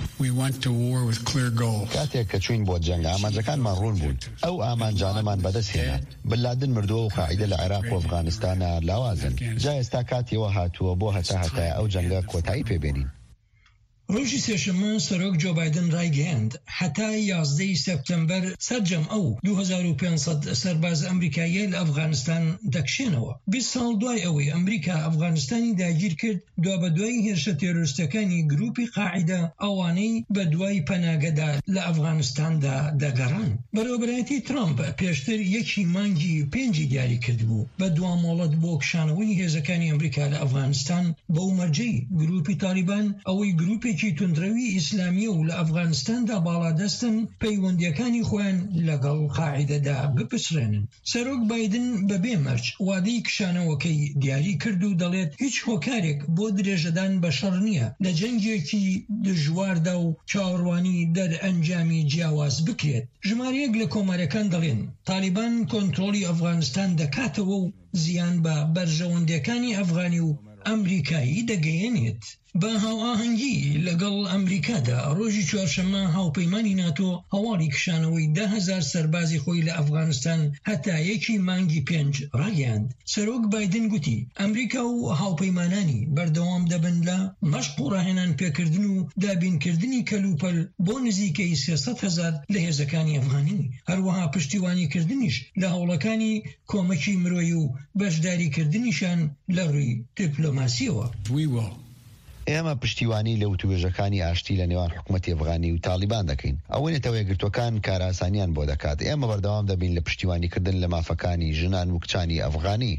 [SPEAKER 15] کاتێک کە چوین بۆ جەنگ ئامانجەکانمان ڕوون بوون، ئەو ئامانجانەمان بەدەستهێنا. بنلادن مردووە و قاعیدە لە عێراق و ئەفغانستانە لاوازن. جا ئێستا کاتیەوە هاتووە بۆ هەتا ئەو جەنگە کۆتایی پێبێنین.
[SPEAKER 12] ڕۆژی سێشەممە سەرۆک جۆ بایدن ڕایگەیاند هەتا 11 سپتەمبەر سەرجەم ئەو 2500 سەرباز ئەمریکاییە لە ئەفغانستان دەکشێنەوە. 20 ساڵ دوای ئەوەی ئەمریکا ئەفغانستانی داگیر کرد دوا بەدوای هێرشە تێرۆریستەکانی گروپی قاعیدە ئەوانەی بە دوای پەناگەدا لە ئەفغانستاندا دەگەڕان. بەڕێوەبەرایەتی ترامپ پێشتر یەکی مانگی 5 دیاری کردبوو بە دوامۆڵەت بۆ کشانەوەی هێزەکانی ئەمریکا لە ئەفغانستان بەو مەرجەی گروپی تالیبان ئەوەی گروپێکی توندڕەوی ئیسلامیە و لە ئەفغانستاندا باڵادەستن پەیوەندیەکانی خۆیان لەگەڵ قاعیدەدا بپسرێنن. سەرۆک بایدن بەبێ مەرج وادەی کشانەوەکەی دیاری کرد و دەڵێت هیچ هۆکارێک بۆ درێژەدان بەشەڕ نییە لە جەنگێکی دژواردا و چاوەڕوانی دەرئەنجامی جیاواز بکرێت. ژمارەیەک لە کۆمارەکان دەڵێن تالیبان کۆنتڕۆلی ئەفغانستان دەکاتەوە و زیان بە بەرژەوەندەکانی ئەفغانی و ئەمریکایی دەگەیەنێت. بە هاوئاهەنگی لەگەڵ ئەمریکادا ڕۆژی چوارشەممە هاوپەیمانی ناتۆ هەواڵی کشانەوەی 10,000 سەربازی خۆی لە ئەفغانستان هەتا یەکی مانگی 5 ڕاگەیاند. سەرۆک بایدن گوتی ئەمریکا و هاوپەیمانانی بەردەوام دەبن لە مەشق و ڕاهێنان پێکردن و دابینکردنی کەلوپەل بۆ نزیکەی 300,000 لە هێزەکانی ئەفغانی، هەروەها پشتیوانیکردنیش لە هەوڵەکانی کۆمەکی مرۆیی و بەشداریکردنیشان لە ڕووی دیپلۆماسیەوە.
[SPEAKER 15] ئێمە پشتیوانی لە وتوێژەکانی ئاشتی لە نێوان حکوومەتی ئەفغانی و تالیبان دەکەین. ئەوەی نەتەوە یەکگرتوەکان کاراسانیان بۆ دەکات. ئێمە بەردەوام دەبین لە پشتیوانیکردن لە مافەکانی ژنان و کچانی ئەفغانی.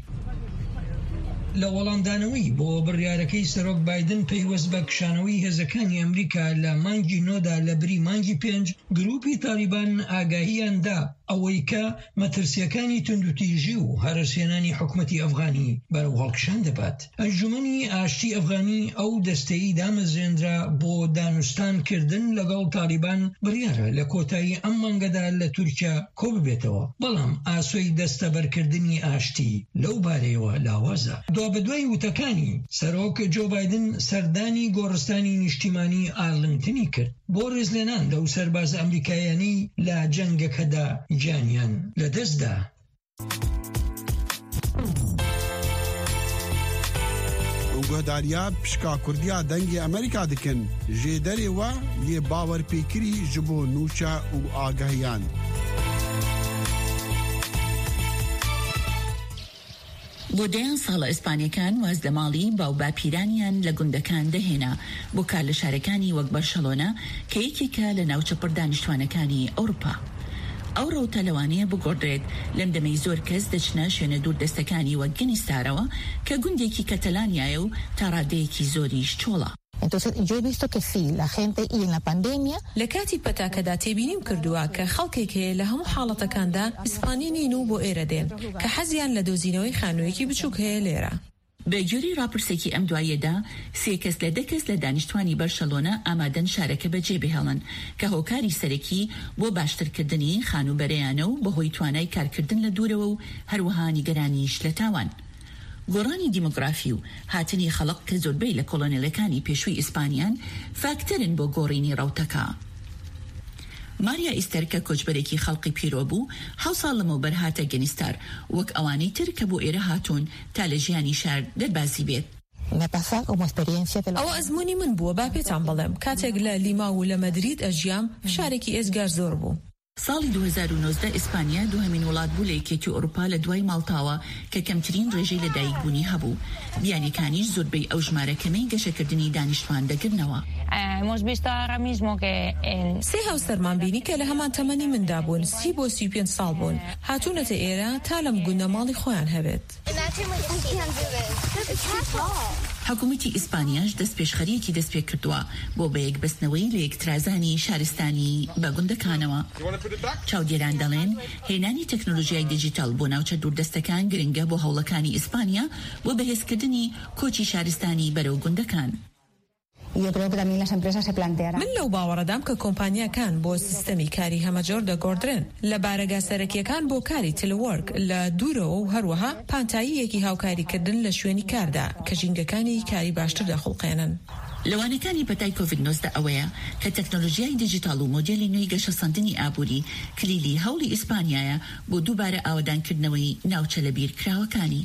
[SPEAKER 12] لە وەڵامدانەوەی بۆ بڕیارەکەی سەرۆک بایدن پەیوەست بە کشانەوەی هێزەکانی ئەمریکا لە مانگی 9دا لە بری مانگی 5 گروپی تالیبان ئاگاهیاندا ئەوەی کە مەترسیەکانی توندوتیژی و هەرسێنانی حکوومەتی ئەفغانی بەرەو هەڵکشان دەبات. ئەنجومەنی ئاشتی ئەفغانی ئەو دەستەی دامەزێنرا بۆ دانوستانکردن لەگەڵ تالیبان بڕیارە لە کۆتایی ئەم مانگەدا لە تورکیا کۆ ببێتەوە، بەڵام ئاسۆی دەستەبەرکردنی ئاشتی لەو بارەیەوە لاوازە. بەدوای وتەکانی سەرۆک جۆ بایدن سەردانی گۆڕستانی نیشتیمانی ئارلنگتنی کرد بۆ ڕێزلێنان لەو سەرباز ئەمریکایانی لە جەنگەکەدا گیانیان لەدەستدا.
[SPEAKER 16] گۆداریا پشکا کوردیا دەنگی ئەمریکا دکن ژێ دەرێوە لێ باوەرپێکری ji بۆ نوچە و ئاگەهیان.
[SPEAKER 17] بۆ دەیان ساڵە ئیسپانیەکان واز لە ماڵی باو باپیرانیان لە گوندەکان دەهێنا بۆ کار لە شارەکانی وەک بەرشەلۆنە کە یەکێکە لە ناوچەپڕ دانیشتوانەکانی ئەوروپا. ئەو ڕەوتە لەوانەیە بگۆڕدرێت لەم دەمەی زۆر کەس دەچنە شوێنە دوور دەستەکانی وەک گەنیستارەوە کە گوندێکی کەتەلانیایە و تا ڕادەیەکی زۆریش چۆڵە.
[SPEAKER 18] Entonces yo he visto que sí, la gente y en la pandemia
[SPEAKER 1] لە کاتی پەتاکەدا تێبینیم کردووە کە خەڵکێک هەیە لە هەموو حاڵەتەکاندا ئیسپانی نین و بۆ ئێرە دێن کە حەزیان لە دۆزینەوەی خانوویەکی بچووک هەیە لێرە.
[SPEAKER 17] بەگوێری راپرسێکی ئەم دوایەدا 3 کەس لە 10 کەس لە دانیشتوانی بەرشەلۆنە ئامادەن شارەکە بەجێ بهێڵن کە هۆکاری سەرەکی بۆ باشترکردنی خانوبەرەیانە و بەهۆی توانای کارکردن لە دوورەوە و هەروەها نیگەرانیش لە تاوان. گۆڕانی دیمۆگرافی و هاتنی خەڵق کە زۆربەی لە کۆلۆنێلەکانی پێشووی ئیسپانیان فاکتەرن بۆ گۆڕینی ڕەوتەکە. ماریا ئیستەر کە کۆچبەرێکی خەڵقی پیرۆ بوو 7 ساڵ لەمەوبەر هاتە گەنیستار وەک ئەوانەی تر کە بۆ ئێرە هاتوون تا لە ژیانی شار دەربازی بێت.
[SPEAKER 1] ئەوە ئەزمموی من بووە با پێتان بڵێم کاتێک لە لیما و لە مەدرید ئەژیام فشارێکی ئێزگار زۆر بوو.
[SPEAKER 17] ساڵی 2019 ئیسپانیا دوهەمین وڵات بوو لە یەکێتی ئەوروپا لە دوای ماڵتاوە کە کەمترین ڕێژەی لە دایکبوونی هەبوو. بیانیەکانیش زۆربەی ئەو ژمارەکەمەی گەشەکردنی دانیشتوان دەگرنەوە.
[SPEAKER 1] سێ هاوسەرمان بینی کە لە هەمان تەمەنی مندا بوون 30 بۆ 35 ساڵ بوون هاتوونەتە ئێرە تا لەم گوندە ماڵی خۆیان هەبێت.
[SPEAKER 17] حکوومەتی ئیسپانیاش دەست پێشخەریەکی دەست پێ کردووە بۆ بە یەکبەستنەوەی لە یەکترازانی شارستانی بە گوندەکانەوە. چاودێران دەڵێن هێنانی تەکنۆلۆژیای دیجیتال بۆ ناوچە دووردەستەکان گرنگە بۆ هەوڵەکانی ئیسپانیا بۆ بەهێزکردنی کۆچی شارستانی بەرەو گوندەکان.
[SPEAKER 1] من لەو باوەڕەدام کە کۆمپانیاکان بۆ سیستەمی کاری هەمەجۆر دەگۆڕدرێن لە بارەگا سەرەکیەکان بۆ کاری تلوەرک لە دوورەوە و هەروەها پانتاییەکی هاوکاریکردن لە شوێنی کاردا کە ژینگەکانی کاری باشتر دەخڵقێنن.
[SPEAKER 17] لەوانەکانی پەتای کۆڤید-19 ئەوەیە کە تەکنۆلۆژیای دیجیتال و مۆدێلی نوێی گەشەسەندنی ئابووری کلیلی هەوڵی ئیسپانیایە بۆ دووبارە ئاوەدانکردنەوەی ناوچە لە بیرکراوەکانی.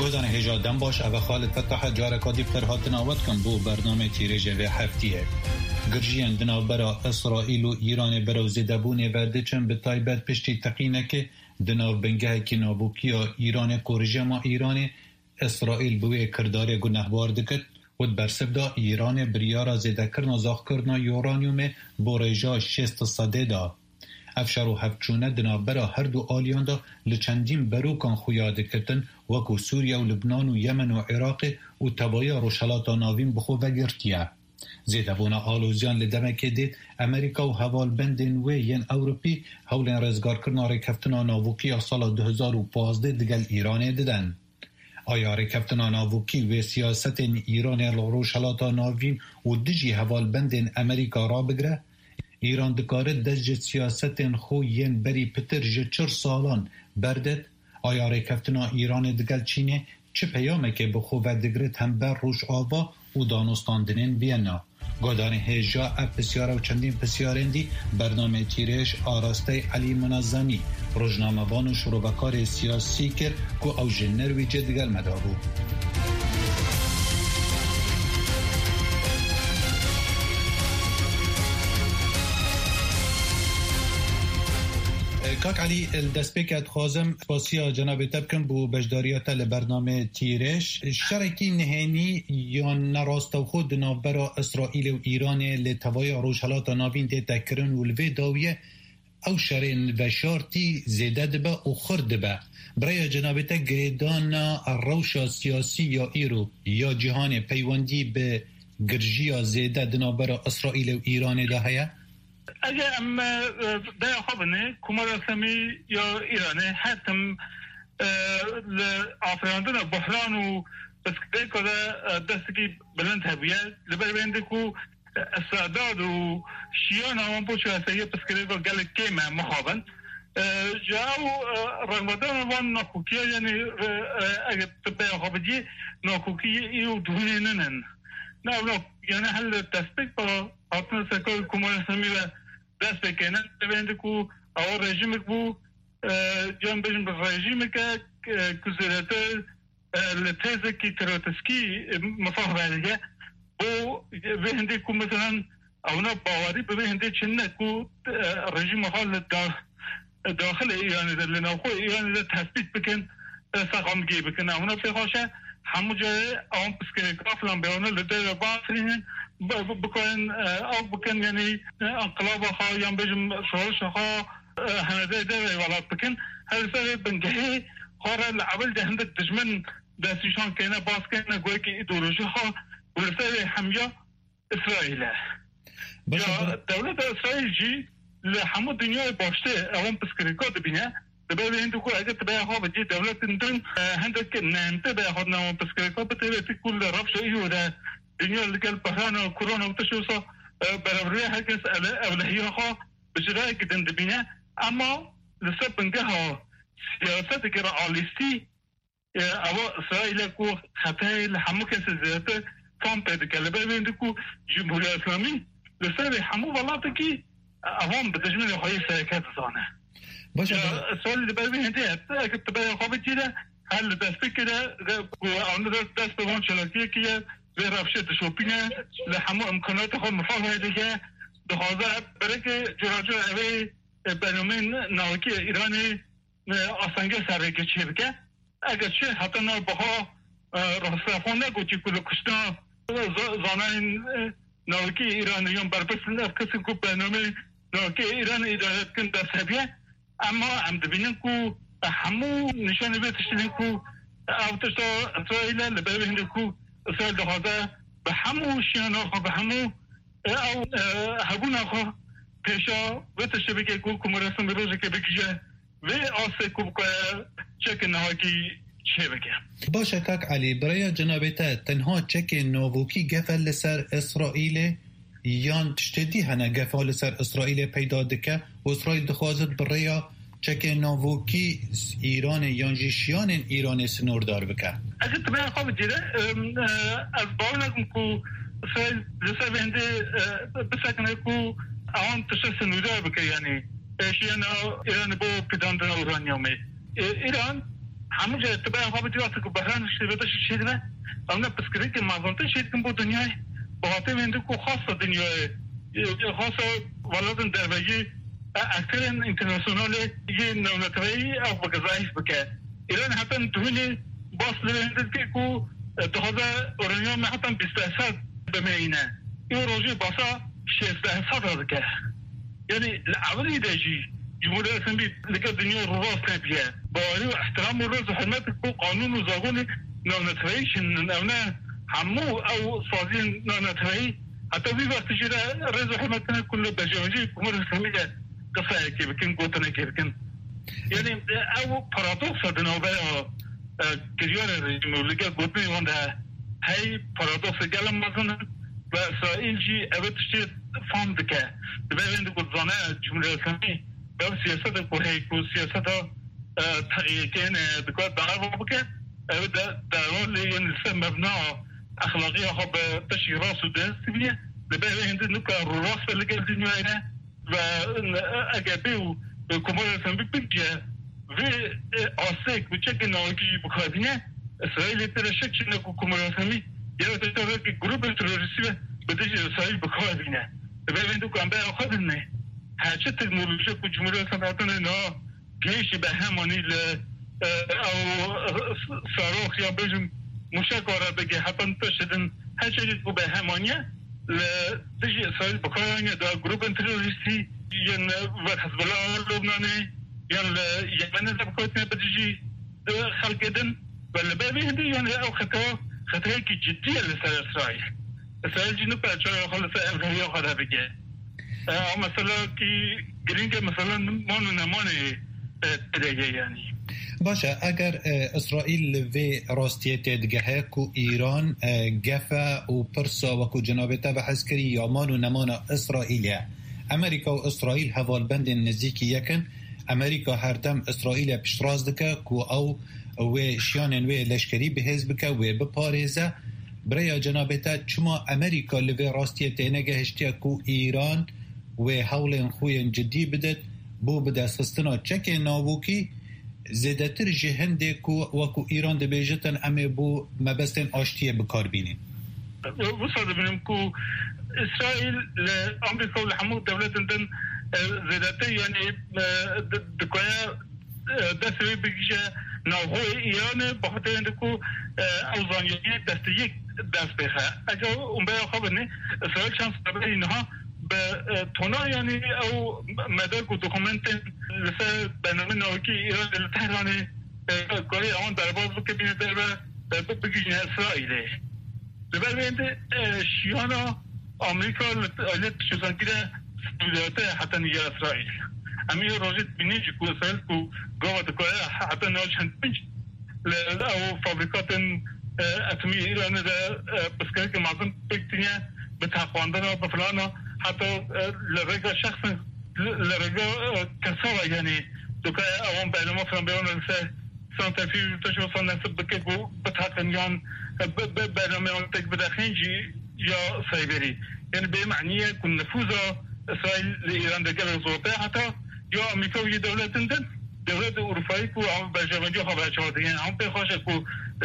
[SPEAKER 19] گوزان هجا دم باش او خالد فتح جارکادی بترهات ناوت کن بو برنامه تیرێژە و هەفتیە گرژیان دناوبەرە ئەسرائیل و ئیرانê berو zêdebûnê ve diçin bi taybet piştî teqînekê di nav bingehekî navbokiya Îranê ku rejima Îranê İsraîl bi wê kirdarê gunehbar dikir û di bersivda Îranê biryara zêdekirina zaxkirina uranyumê bo rêja 60% da. Efşar û hevçûne di navbera her du aliyan da li çendîn berokan xuya dikitin wekû Sûriya û Libnan û Yemen û Iraqê û tebaya Rojhilata Navîn bi xwe vegirtiye. Zêdebûna alozyan li demekê dêt Amerîka û hevalbendên wê yên Ewropî hewlên rêzgarkirina rêkeftina navokiya sala 2015 digel Îranê didin. Aya rêkeftina navokî wê siyasetên Îranê li Rojhilata Navîn û dijî hevalbendên Amerîka rabigire, İran dikare dest ji siyasetên xwe yên berî pitir ji 4 salan berdet. Aya rêkeftina Îranê digel Çînê çi peyamekê bi xwe vedigirit hember Rojava û danostandinên Viyana. Godanê hêja ev pisyara û çendîn pisyarên dî bername tîrêj arastey Elî Munezzemî rojnamevan û şîrovekarê siyasî kir ku ew ji Nerwêcê digel me dabû. کاک علی دەستپێکە دixwazim spasiya cenabê te bikim bû bejdariya te li bername tîrêj. Şerekî nihênî yan nerastewxwe di navbera İsraîlê û Îranê lê tevaya Rojhilata Navîn tê tekirin û li vê dawiye ew şerên veşartî zêde dibe û xir dibe. Birêya cenabê te girêdana rewşa siyasî ya îro ya cîhanê peywendî bi girjiya zêde di navbera İsraîlê û Îranê de heye?
[SPEAKER 20] اگه اما ده خوابنه کمار اسلامی یا ایرانه حتم آفریاندن بحران و بسکده که دستی بلند هبیه لبر بینده که استعداد و شیان آمان بوچه اسایی بسکده که گلک کیمه مخابن جاو رغبتان وان ناکوکیه یعنی اگه تبه خوابدی ناکوکیه ایو دونه ننن نه یعنی حل تسبیق با حتما سکر کمار اسلامی و دست بکنن ببینده که اول رژیمک بو جان بجن به رژیمک که زیرته لطیزه که تراتسکی مفاق برده بو بینده که مثلا اونا باوری بینده چنه که رژیم حال داخل ایرانی در لناخو ایرانی در تثبیت بکن ساقامگی بکن اونا فیخواشه همو جای اون پسکنه کافلان به اونا لده باطرینن بکن او بکن یعنی انقلاب ها یا بجم شورش ها هنده ده ولات بکن هر سر بنگهی خورا لعبل ده هندک دجمن دستیشان کنه باز کنه گوی که ایدولوژی ها ولسر همیا اسرائیل یا دولت اسرائیل جی لحمو دنیای باشته اون پسکریکا دبینه دبیر هندو که اگه تبایه ها بجی دولت اندن هندک نمته بایه ها نوان پسکریکا بتیره تی کل رفش ایو ده دنیا لقال بحران كورونا وتشوصه بربريه هكذا أولهيها بشراء جدا دبينا أما لسه بنجها سياسات كرا عالستي أو إسرائيل كو خطاي لحمو كسزات فان تدك لبابين دكو جمهورية إسلامي لسه بحمو بلاطكي أهم بتجمل هاي سياسات زانه السؤال اللي بابين هندي كنت بقى خابط كده هل دستك كده وعند دست بوان شلاتيه كده به رفشت شوپینه لحمو امکانات خود مفاهمه دیگه دخوازه برای که جراجه اوه برنامه ناوکی ایرانی آسانگه سرگه چه بگه اگر چه حتی نابها راسرفان نگوچی کلو کشنا زانه ناوکی ایرانیان برپسند کسی که برنامه ناوکی ایران ادارت کن دست هبیه اما هم دبینن که همو نشانه بیتشتنین که اوتشتا اسرائیل لبه هنده که اسرائیل دخوازه به همو شیانا خوا به همو او هبونا خوا پیشا و تشبه که کمرستان به روزه که بکیجه و آسه که چک نهاکی چه بگه
[SPEAKER 19] باشه کاک علی برای جنابتا تنها چک نووکی گفل لسر اسرائیل یان تشتدی هنه گفل لسر اسرائیل پیدا دکه و اسرائیل دخوازد برای چک نووکی ایران یان جیشیان ایران سنوردار بکه
[SPEAKER 20] اگه تبعه خواب جیره از باولکم که لسه بهنده بسکنه که آن تشه سنوردار بکه یعنی شیان ایران با پیداندن اورانیومه ایران همون جا اتباع خواب دیوات که بحران شده شده اونا پسکری که مازنده شده کن بود دنیای بخاطر منده که خاصة دنیای خاصة ولادن دربایی اکترین انترناسیونال یه نونتوایی او بگذایف بکه ایران حتی دهونی باس لبنده که دهازه اورانیوم حتی 20% بمینه این روزی باسا 16% داده یعنی لعولی داجی جمهوری اسلامی لکه دنیا رو راست نبیه با احترام و رز و حرمت که قانون و زاغون نونتواییش نونه همو او سازی نونتوایی حتی بی وقت جیره رز و حرمتنا کل بجامجی جمهوری اسلامی قصه که بکن گوتنه که بکن یعنی او پارادوکس دنوبه کریار رژیم و لگه گوتنه وانده هی پارادوکس گلم مزنه و اسرائیل جی اوتشتی فهم دکه دبیرند گوتزانه جمهوری اسلامی به سیاست کوهی کو سیاست تغییر کن دکات دعوا بکه او دعوا لیون لسه مبنا اخلاقی خواب تشی راس و دست بیه دبیرند نکه رو راس بلگه دنیا اینه و اگه و کمال اسلامی بگه و آسک بچه که ناوکی بخوادینه اسرائیل ترشک چنه که کمال اسلامی یا تشتره که گروه تروریستی بدهی اسرائیل بخوادینه دبیرند که انبه خودنه هرچه تکنولوژی که جمهوری اسلامی نه گیشی به همانی او ساروخ یا بجم مشک آره بگه حتی تشدن هرچه که به همانیه لدجي اسرائيل بكاين دا جروب تيروريستي ين حزب الله لبناني ين يمن بكاين بدجي خلقدن ولا بابي هندي يعني او خطوه كي جديه لاسرائيل اسرائيل جنو بتاع خلص هي خدها بيجي مثلا كي جرينج مثلا موني تدجي يعني
[SPEAKER 19] باشه اگر اسرائیل و راستیت دگه کو ایران گفه و پرسا و کو جنابتا بحث کری یامان و نمان اسرائیل امریکا و اسرائیل حوالبند نزدیکی یکن امریکا هر دم اسرائیل پشتراز دکه کو او و شیانن و لشکری به حزب که و بپارزه برای جنابتا چما امریکا لوی راستیت نگهشتی کو ایران و حول خوی جدی بدد بو بدست خستنا چک ناوکی زیادتر جهنده کو وکو ایران ده بیجتن امی بو مبستن آشتیه بکار بینین
[SPEAKER 20] وصل بینم کو اسرائیل لامریکا و لحمود دولتن دن زیادتر یعنی دکویا دستوی بگیشه نوهای ایران بخاطر اینده کو اوزانیایی دسته دست بخه اگه اون باید خوابنه اسرائیل شانس دبه اینها به تونا یعنی او مدار کو دوکومنت لسه برنامه نوکی ایران دل تهرانی کاری آن درباز بکه بینه در بگیجنه اسرائیله لبر بینده شیانا آمریکا لیت شوزنگیره سپیلیاته حتی نیگر اسرائیل امی روزیت بینی جی کو اسرائیل کو گوات کویا حتی نوش هند پنج او فابریکات اتمی ایران ده بسکره که مازم بکتینه به تخواندن و بفلانا حتی لرگا شخص لرگا کساوه یعنی دوکه اوان بینما فرم بیان لسه سانتفی تشو سانسب بکه بو بتحقنیان بینما اون تک بدخینجی یا سایبری یعنی به معنیه کن نفوذا اسرائیل لإیران دقل زورته حتی یا امریکا و یه دولت اندن دولت اروپایی کو هم برجامنجو خبر چواده یعنی هم پیخواشه کو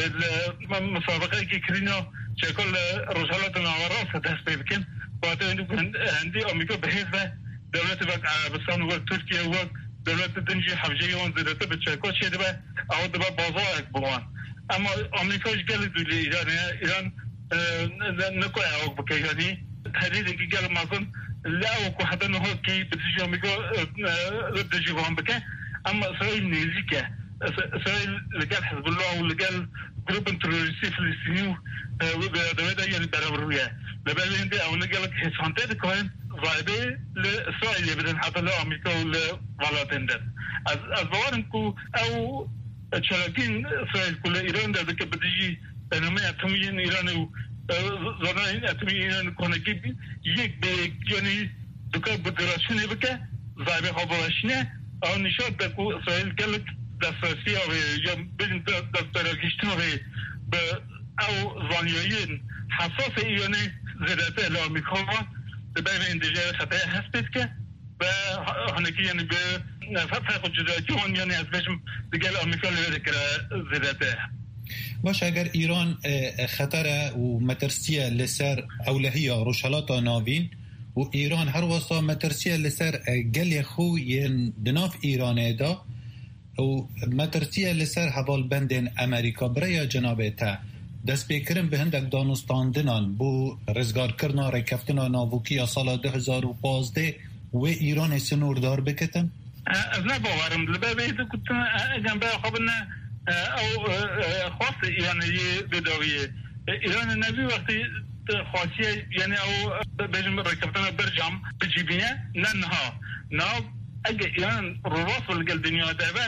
[SPEAKER 20] مسابقه که کرینا شکل رجالات ناوراس دست بکن باید هندی امریکا به حزب دولت وقت عربستان و ترکیه و دولت دنجی حبجه اون زیدته به چرکا چیده به او دبا بازار بوان اما امریکاش گل دولی ایران نکوی اوک بکه یعنی تحریده که گل مازن لا اوکو حدا نهو که بدجی امریکا بدجی بوان بکه اما اسرائیل نیزیکه اسرائیل لقال حزب الله ولقال جروب تروریستی فلسطینی و دولت یعنی برابرویه لبعد هندي او نقلك حسانتي كوين ضايبه لاسرائيل بدن حتى لا امريكا ولا والاتين دن از بوارنكو او تشاركين اسرائيل كل ايران ده بدي بينما اتمين ايران و زمان اتمين ايران كونه جيب يك يعني دوكا بدراشني بك ضايبه خبرشنه او نشاط دكو اسرائيل قالك دسترسي او بدن دسترگشتنا به او زانيين حساس ايراني زیادت الامریکا به بین اندیجه خطای هست که و هنکی یعنی به فرق جدایی یعنی از بشم دیگه آمریکا لیره که زیرته.
[SPEAKER 19] باش اگر ایران خطر و مترسیه لسر اولهیه روشلاتا ناوین و ایران هر واسه مترسیه لسر گل خو ین دناف ایرانه دا و مترسیه لسر حوال بندن امریکا برای جنابه تا دست بکرم به هندک دانستاندنان بو رزگار کرنا رکفتنا ناوکی سال 2015 و ایران سنوردار بکتن؟
[SPEAKER 20] از نه باورم لبه بیده کتن جنبه خوابنا او خاص ایرانی بداویه ایران نبی وقتی خاصیه یعنی او بجم رکفتنا برجام بجیبینه نه اگه ایران رواس ولگل دنیا دابه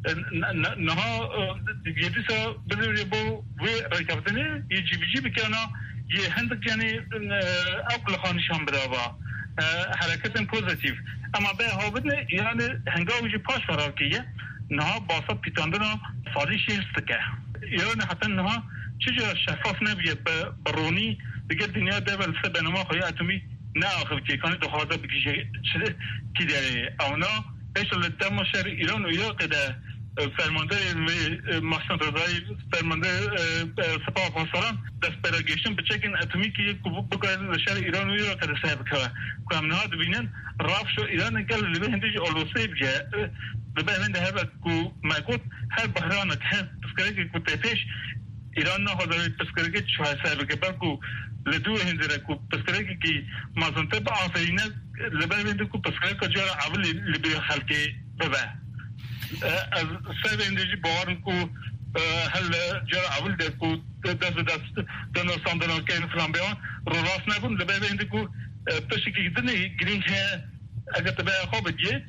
[SPEAKER 20] نها یدیسا بذاری بو وی رکفتنه یه جیبی بکنه یه هندک یعنی اقل خانشان بدابا حرکت پوزیتیو اما به هاوبدن ایران هنگاوی پاش فراکیه نها باسا پیتاندنا فاضی شیرست که ایران حتی نها چجا شفاف نبیه برونی دیگه دنیا دول سه بنما خواهی اتمی نه آخر که کانی دخواهده بکیشه چه کی داره اونا ایشال دم شهر ایران و ایراق ده فرمانده محسن رضایی فرمانده سپاه پاسداران دست برگشتن بچکن اتمی که یک بکنن شهر ایران و ایراق ده سه بکنه که امنها دبینن رافش و ایران گل لبه هندیج آلوسه بگه لبه هنده هبه که مگود هر بحرانت هر پسکره که تیپیش ایران نه حاضر پسکره که چوه سه بگه بلکو لدو هندره که پسکره که مازنته با آفرینه لبه هنده که پسکره که جارا اول لبه خلقی ببه از سه هندیجی باورن که هل جارا اول ده که دست دنوستاندنان که این فلان بیان رو راست نبون لبه هنده که پشتی که دنه گرین که اگر تبه خواب دیه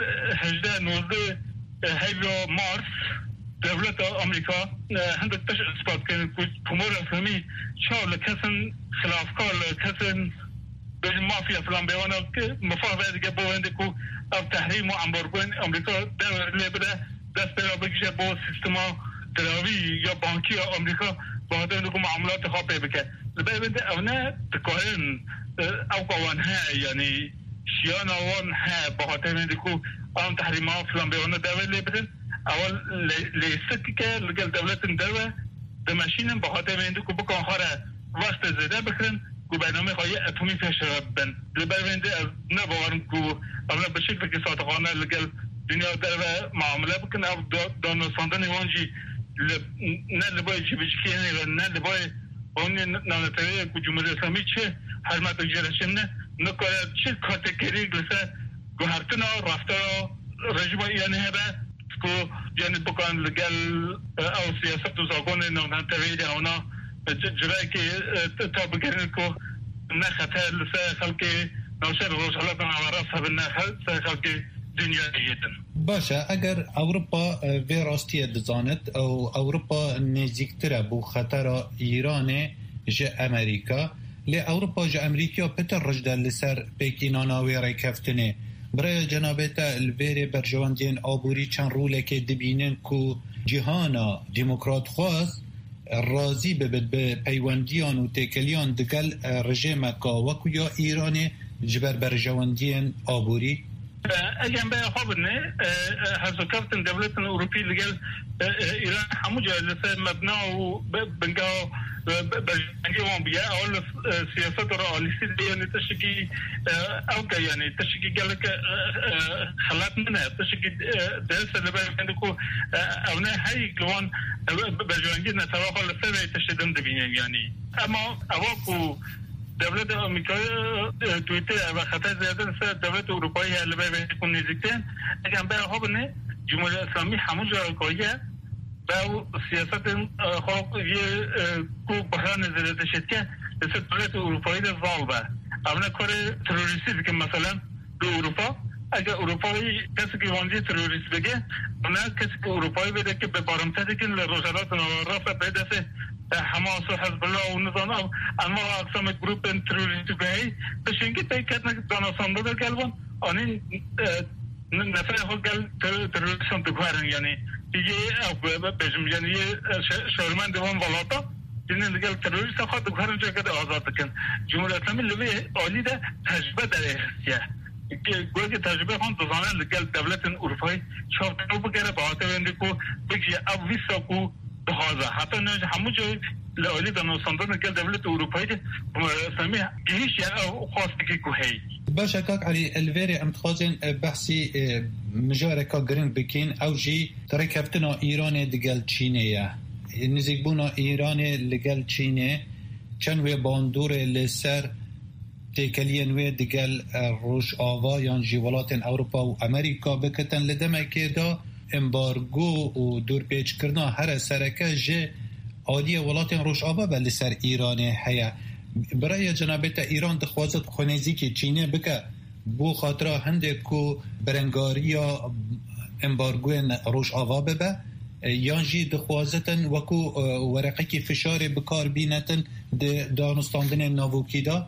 [SPEAKER 20] 18-19 هیو مارس دولت آمریکا هنده تش اثبات کنن که پمور افهمی چاو لکسن خلافکار لکسن به مافیا فلان بیوانا که مفاهمه دیگه با هنده که او تحریم و انبارگوین آمریکا دور لیبده دست پیدا بکشه با سیستما دراوی یا بانکی آمریکا با هنده که معاملات خواب بکه لبه بنده او نه تکاهن او قوان ها یعنی شیان آوان ها با خاطر هنده که آن تحریم ها فلان بیوانا دور لیبدن اول لیسکی که لگل دولتن دوه دمشینن با خاطر هنده که بکن خاره وقت زیده بکرن که برنامه خواهی اتمی پیش بن لبه هنده از نباورن که اولا به شکل که صادقانه لگل دنیا دوه معامله بکن او دانستاندن وانجی نه لبای جیبجیکی نه لبای اونی نانتویه که جمهوری اسلامی چه حرمت و جرشن نه چه کاتگری گلسه گوهرتنا رفتار رژیم ایرانی هبه که یعنی بکن لگل او سیاست و زاگون نانتویه ده اونا جرایی که تا بگرن که نه خطر لسه خلقی نوشر روشالات نوراس هبن نه خلقی دنیا دیدن
[SPEAKER 19] باشه اگر اوروپا وی راستی دزانت او اوروپا نزیکتره بو خطر ایران جه امریکا لی اوروپا جه امریکا پتر رجده لسر پیکینانا وی ریکفتنه برای جنابتا الویر برجواندین آبوری چند روله که دبینن که جهانا دموکرات خواست راضی ببد به پیوندیان و تکلیان دگل رژیم که وکو یا ایران جبر برجواندین آبوری
[SPEAKER 20] اگه به خواب نه هزو کفتن دولت اروپی لگل ایران همو جا لسه مبنا و بنگاه بجنگی وان بیا اول سیاست را آلیسی دیانی تشکی او که یعنی تشکی گلک خلات منه تشکی درس لبای بندکو اونه هایی گوان بجنگی نتواقع لسه تشدن دبینیم یعنی اما اواکو دولت آمریکا تویتر و خطر زیاده سر دولت اروپایی لبای بندکو نزدیکتن اگه هم برای خواب نه جمهوری اسلامی همون جا کاریه با سیاست خلق یه کو بحران زیاده شد که مثل دولت اروپایی ده ظالبه اونا کار تروریستی که مثلا دو اروپا اگر اروپایی کسی که وانجی تروریست بگه اونا کسی که اروپایی بده که به بارمته که لروجالات نوارافه بده سه حماس و حزب الله و نظام انواع اقسام گروپ تروریستی بهی بشینگی تایکت نکه دانستانده در گلوان آنین نفر خود گل تروریستان دکوارن یعنی یه بجم یعنی یه شورمان دوام ولاتا جنین دیگه تروریست خود دکوارن جا کده آزاد کن جمهوری اسلامی لبه آلی ده تجربه در احسیه گویا که تجربه خون دزانه لگل دولت اروپایی چاوتنو بگره با آتوینده کو بگی او ویسا کو بخوازه حتی نه همو جای لعالی دانوستاندان لگل دولت اروپایی سمی گیش یا خواسته که کوهی
[SPEAKER 19] باشه کاک علی الویری امتخازن بحثی مجارکا گرنگ بکین او جی ترکفتنا ایران دگل چینه یا نزیک بونا ایران لگل چینه چند باندور لسر تکلیه نوی دگل روش آوا یا جیولات اروپا و امریکا بکتن لدمه که دا امبارگو و دور پیچ کرنا هر سرکه جه عادی ولات روش آوا بلی سر ایرانه هیا برای جنابت ایران دخوازت خونیزی که چینه بکه بو خاطره هنده که برنگاری یا امبارگو روش آوا ببه یانجی دخوازتن وکو ورقه که فشار بکار بینتن دانستاندن ناوکی دا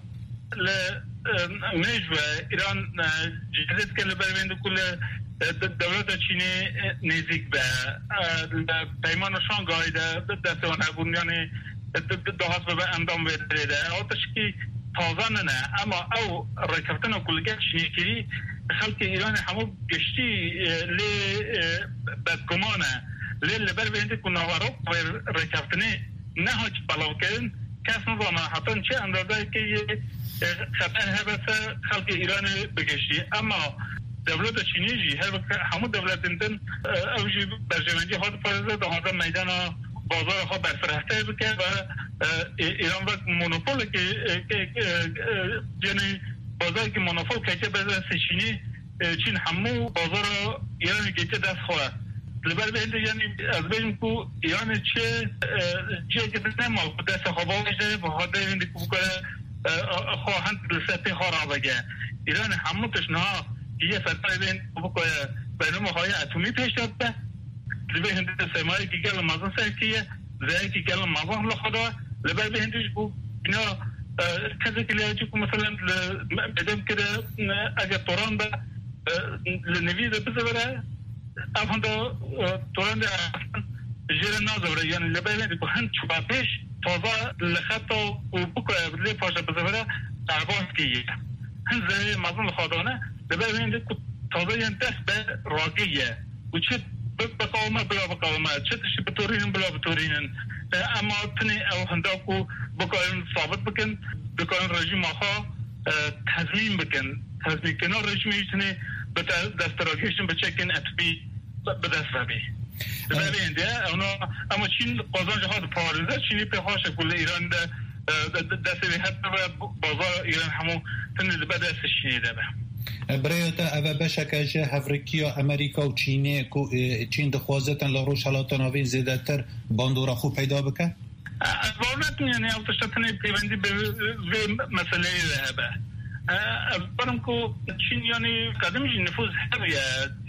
[SPEAKER 20] نجوه ایران جهدت که لبروینده کل دولت چینی نزدیک به پیمان شانگهای دستوان هبون یعنی دهاز به اندام ویدره آتش که تازه نه اما او رکفتن کلگه چینی کری خلق ایران همو گشتی لی بدگمانه لی لبروینده که نوارو رکفتنه نه هاچ بلاو کرن کس نظامه حتی چه اندازه که خطر هبسه خلق ایران بگشتی اما دولت چینی جی همون دولت انتن اوجی برجمندی خود پرزه ده هازم میدان بازار خود برفرهسته بکه و ایران وقت مونوپول که یعنی بازار که مونوپول که بزرس چینی چین همو بازار ایران گیته دست خواه لبر بهنده یعنی از بیم که ایران چه جه که نمال دست خواه بشه و حاده بهنده که بکنه خواهند لسطه خواه بگه ایران همو تشنها یه فتره بین بکنه برنامه های اتمی پیش داده لبه هنده سرمایه که گل مازن سرکیه زایی که گل مازن لخدا لبه به هندهش بو اینا کسی که لیاجی که مثلا بدم که اگر توران به لنویز بزه بره افهنده توران ده جیر نازه بره یعنی لبه هنده که هند چوبا پیش تازه لخطا و بکنه لی پاشه بزه بره عرباز که یه هند زایی مازن لخدانه لبه هنده که تازه یعنی دست به راقیه و چه بقاومه بلا بقاومه چه تشي بتورين بلا بتورين اما تني او هنداكو بكون ثابت بكن بكون رژیم ها تضمین بکن تضمین کنار رژیم ایشتنی به دستراگیشن بچکن اتبی به دست ربی بله اینده اما چین قازان جهاد پارزه چینی پیخاش کل ایران دستی حتی بازار ایران همو تنی به دست چینی ده
[SPEAKER 19] برایتا اوه بشکه جه هفرکیا امریکا و چین دخوازتن لروش حالاتان آوین زیده تر باندورا خوب پیدا بکن؟
[SPEAKER 20] البته یعنی اوتشتنی پیوندی به مسئله ذهبه برام که چین یعنی قدمش نفوذ هبیه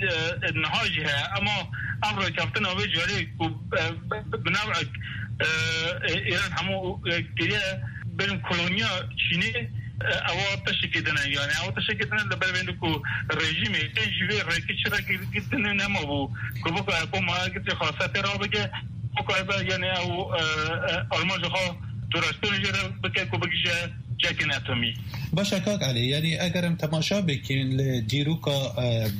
[SPEAKER 20] نهاجه اما امر کفتن آوی جاری که بنابرای ایران همو گریه بریم کلونیا چینی اواتش کدنه یعنی اواتش کدنه لبر بینده که رژیمی جوی رکی چرا کدنه نمو که بکو اپو ما گتی خاصت را بگه بکو اپو یعنی او آلمان جاها درستون جره بکه که بگیشه جکن اتمی
[SPEAKER 19] باشه کاک علی یعنی اگرم تماشا بکین لدیروکا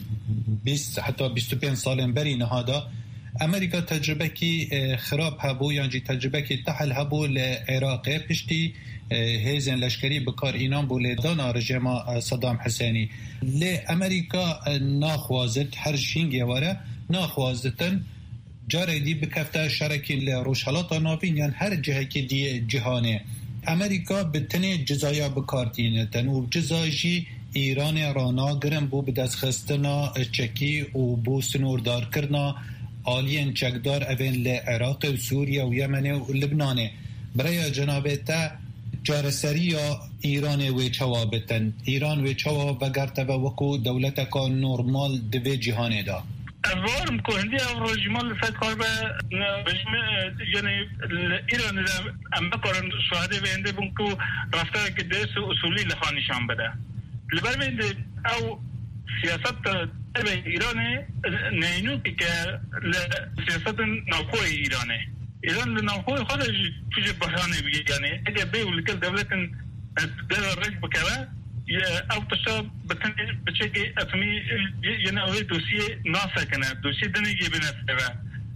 [SPEAKER 19] 20 حتی 25 سال بری نهادا امریکا تجربه کی خراب هبو یعنی تجربه کی تحل هبو لعراق پشتی هیزن لشکری بکار اینان بوله دانا رژیم صدام حسینی لی امریکا ناخوازد هر شینگی واره ناخوازدتن جاره دی بکفته شرکی لروشالات ناوین یعنی هر جهه که دی جهانه امریکا بتنی جزایا بکارتینتن و جزایشی ایران رانا گرم بو بدست خستنا چکی و بو سنوردار کرنا آلین چکدار اوین لعراق و سوریه و یمن و لبنانه برای جنابتا جارسری یا ایران وی چوابتن ایران وی چواب بگرته و وکو دولت که نورمال دوی جهانه دا
[SPEAKER 20] وارم که هندی او رژیمان لسد کار به رژیم یعنی ایران ام بکارن شهده بینده بون که رفته که درس اصولی لخانشان بده لبر بینده او سیاست ایران نینو که سیاست نوخوی ایرانه ایران لنوخوی خودش توی بحرانه بگه یعنی اگه بیو لکل دولت در رج بکوه او تشا بچه اتمی یعنی اوی دوسیه ناسا کنه دوسیه دنگی بنفسه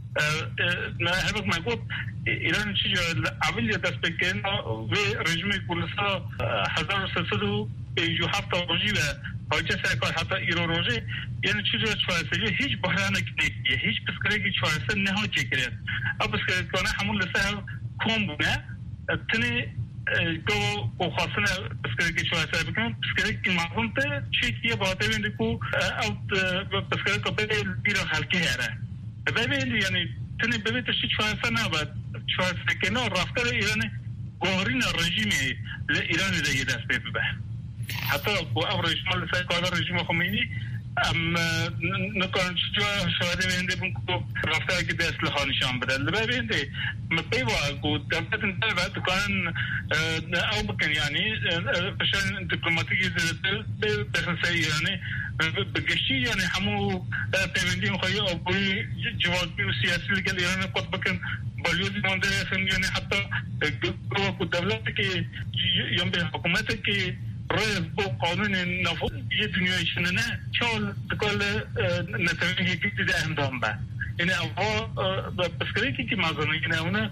[SPEAKER 20] ما هربك ما قلت إيران شيء عملية تسبكين ورجمي كولسا 1600 يجو حتى روجيبه هاجس اکار حتی ایران روزه یعنی چیزی شوارسه هیچ بحران کنیه هیچ پسکرگی شوارسه نه چکرد اب پسکرگانه همون لسه کم بونه تنی کو خاصنا پسکرگی شوارسه بکنم پسکرگی معلوم ته چیکیه باته وینده کو او پسکرگ کو به بیرا خلقی هره ببین یعنی تنی ببین تشی شوارسه نه بعد شوارسه کنه رفتار ایران گوهرین رژیمی ایران دیگه دست بده حتی با اول رژیم سرکار رژیم خمینی ام نکن شواهد بینده بونکو رفتار که دست لخانشان بدل بینده مبیوا کو دولت انتباه دکان او بکن یعنی فشل دیپلماتیکی زیاده بخصوص ایرانی بگشتی یعنی همو پیوندی مخوایی او بوی جوابی و سیاسی لگل ایران قد بکن بالیوزی مانده یعنی حتی کو دولت که یم به حکومت که رئیس با قانون نفوذ یه دنیای شننه چال کل نتوانی که دیده اندام با یعنی اوا بسکری که مازنه یعنی اونا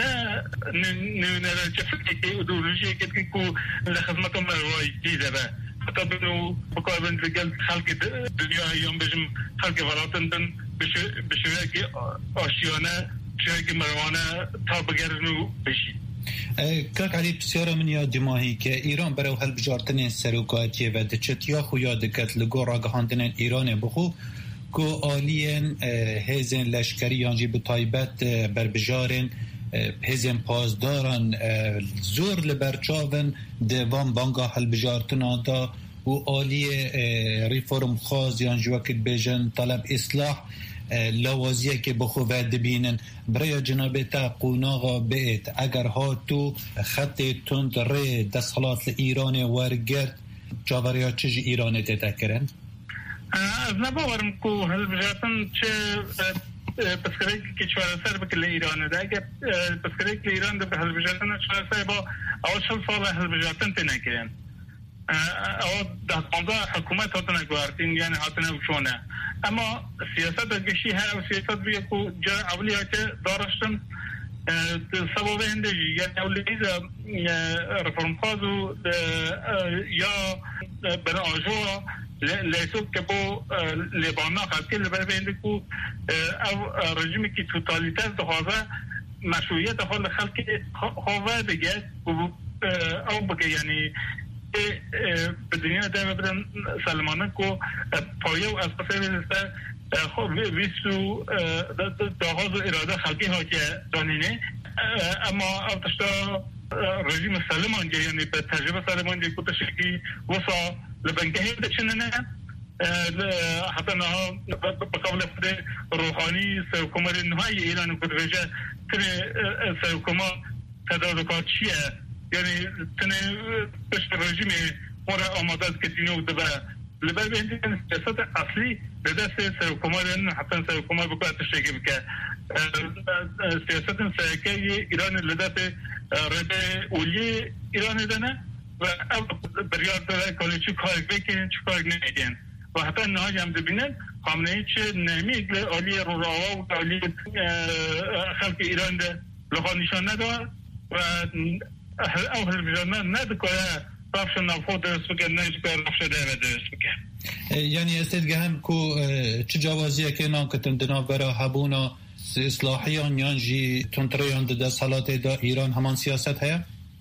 [SPEAKER 20] نه چفتی که ایدئولوژی که کو لخدمت مروای دیده با حتی بنو بکار بندگل خلق دنیا یوم بجم خلق ولاتن دن بشویه که آشیانه بشویه که مروانه تا بگرنو بشید
[SPEAKER 19] کاک علی بسیار من یاد ماهی که ایران برای هل بجارتن سروکاتیه و دچت یا خویا دکت لگو راگهاندن ایران بخو که آلین هزین لشکری یانجی به طایبت بر بجارن هزین پازدارن زور لبرچاون دوام بانگا هل بجارتن دا و آلی ریفورم خواز یانجی وکت بیجن طلب اصلاح لوازیه که بخواه دبینن برای جنابتا قوناغا بیت اگر ها تو خط تند ری دستخلات ایران ورگرد جاوریا چج ایران دیتا کرن؟
[SPEAKER 20] از نباورم که هل بجاتن چه پسکره که چوار سر بکل ایران ده اگر پسکره که ایران ده به هل بجاتن چوار سر با اول شل سال هل بجاتن تینه کرن او ده 15 حکومت هاتنه گوارتین یعنی هاتنه وشونه اما سیاست گشی ها و سیاست بیا کو جا اولی ها که دارشتن سبب هندجی یعنی اولی رفرم خازو یا بنا آجوا لیسو که بو لیبانا خلقی لبر بینده کو او رژیمی که توتالیتر دخوازه مشروعیت خال خلقی خواه بگه او بگه یعنی به دنیا ده بدن سلمانه کو پایه و از پسر خب ویسو داغاز و اراده خلقی ها که دانینه اما اوتشتا رژیم سلمان جه یعنی به تجربه سلمان جه کتشه که وصا لبنگه ده چننه حتی نها بقبل خود روحانی سرکمار نهایی ایران کد وجه تنه سرکمار تدارکات چیه یعنی تنه پشت رژیم مورا آمادت که دینو دبا لبا بهندی سیاست اصلی لدست سرکمار حتی سرکمار بکو اتشتگی بکه سیاست سرکی ایران لدست رد اولی ایران دانه و بریار داره کنه چی کارک بکنن چی کارک نمیدین و حتی نهاج هم دبینن خامنه چه نمی اگل اولی روراوا و اولی خلق ایران ده لغا نشان ندار و او هلبجانه ندکوه رفش نفو درست بکن نجبه رفش دیوه درست بکن
[SPEAKER 19] یعنی استدگه هم که چه جوازیه که ناکتن دنا برا هبونا اصلاحیان یانجی تنطریان ده سالات دا ایران همان سیاست هیا؟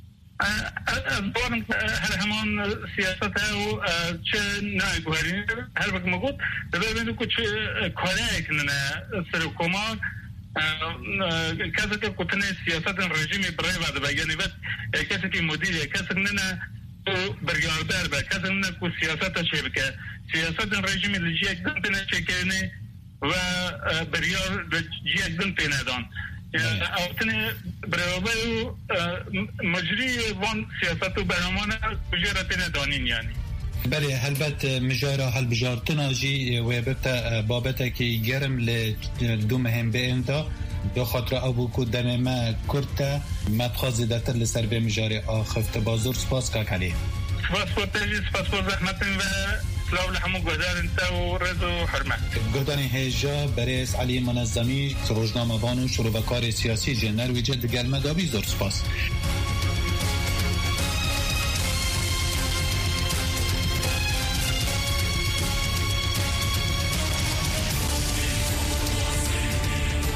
[SPEAKER 20] بارم هر همان سیاست هیا و چه نایگوهرین هر بک مگود ببینید که چه کاره اکننه سرکومار کسی که کتنه سیاست رژیمی برای بعد بگنی بس کسی که مدیره کسی نه برگاردار با کسی نه که سیاست چه بکه سیاست رژیمی لجی اکدن تنه چه کنه و بریار جی اکدن تنه دان او تنه برای مجری وان سیاست و برنامانه بجاره تنه دانین یعنی
[SPEAKER 19] بله هلبت مجارا هل بجارتنا جی و ببتا بابتا که گرم لدو مهم به انتا دو خاطر ابو کو دنما کرتا مدخواز دتر لسر به مجاری آخفت بازور سپاس که کلی
[SPEAKER 20] سپاس بۆ تێژی سپاس بۆ زەحمەتن و سلااو لە هەموو گۆدارن تا و ڕێز و حرمەت
[SPEAKER 19] گۆدانی هێژە بەرێز علی منەزەمی ڕۆژنامەبان و شۆڕبەکاری سیاسی جێ نەرویجە دەگەلمەدابی زۆر سپاس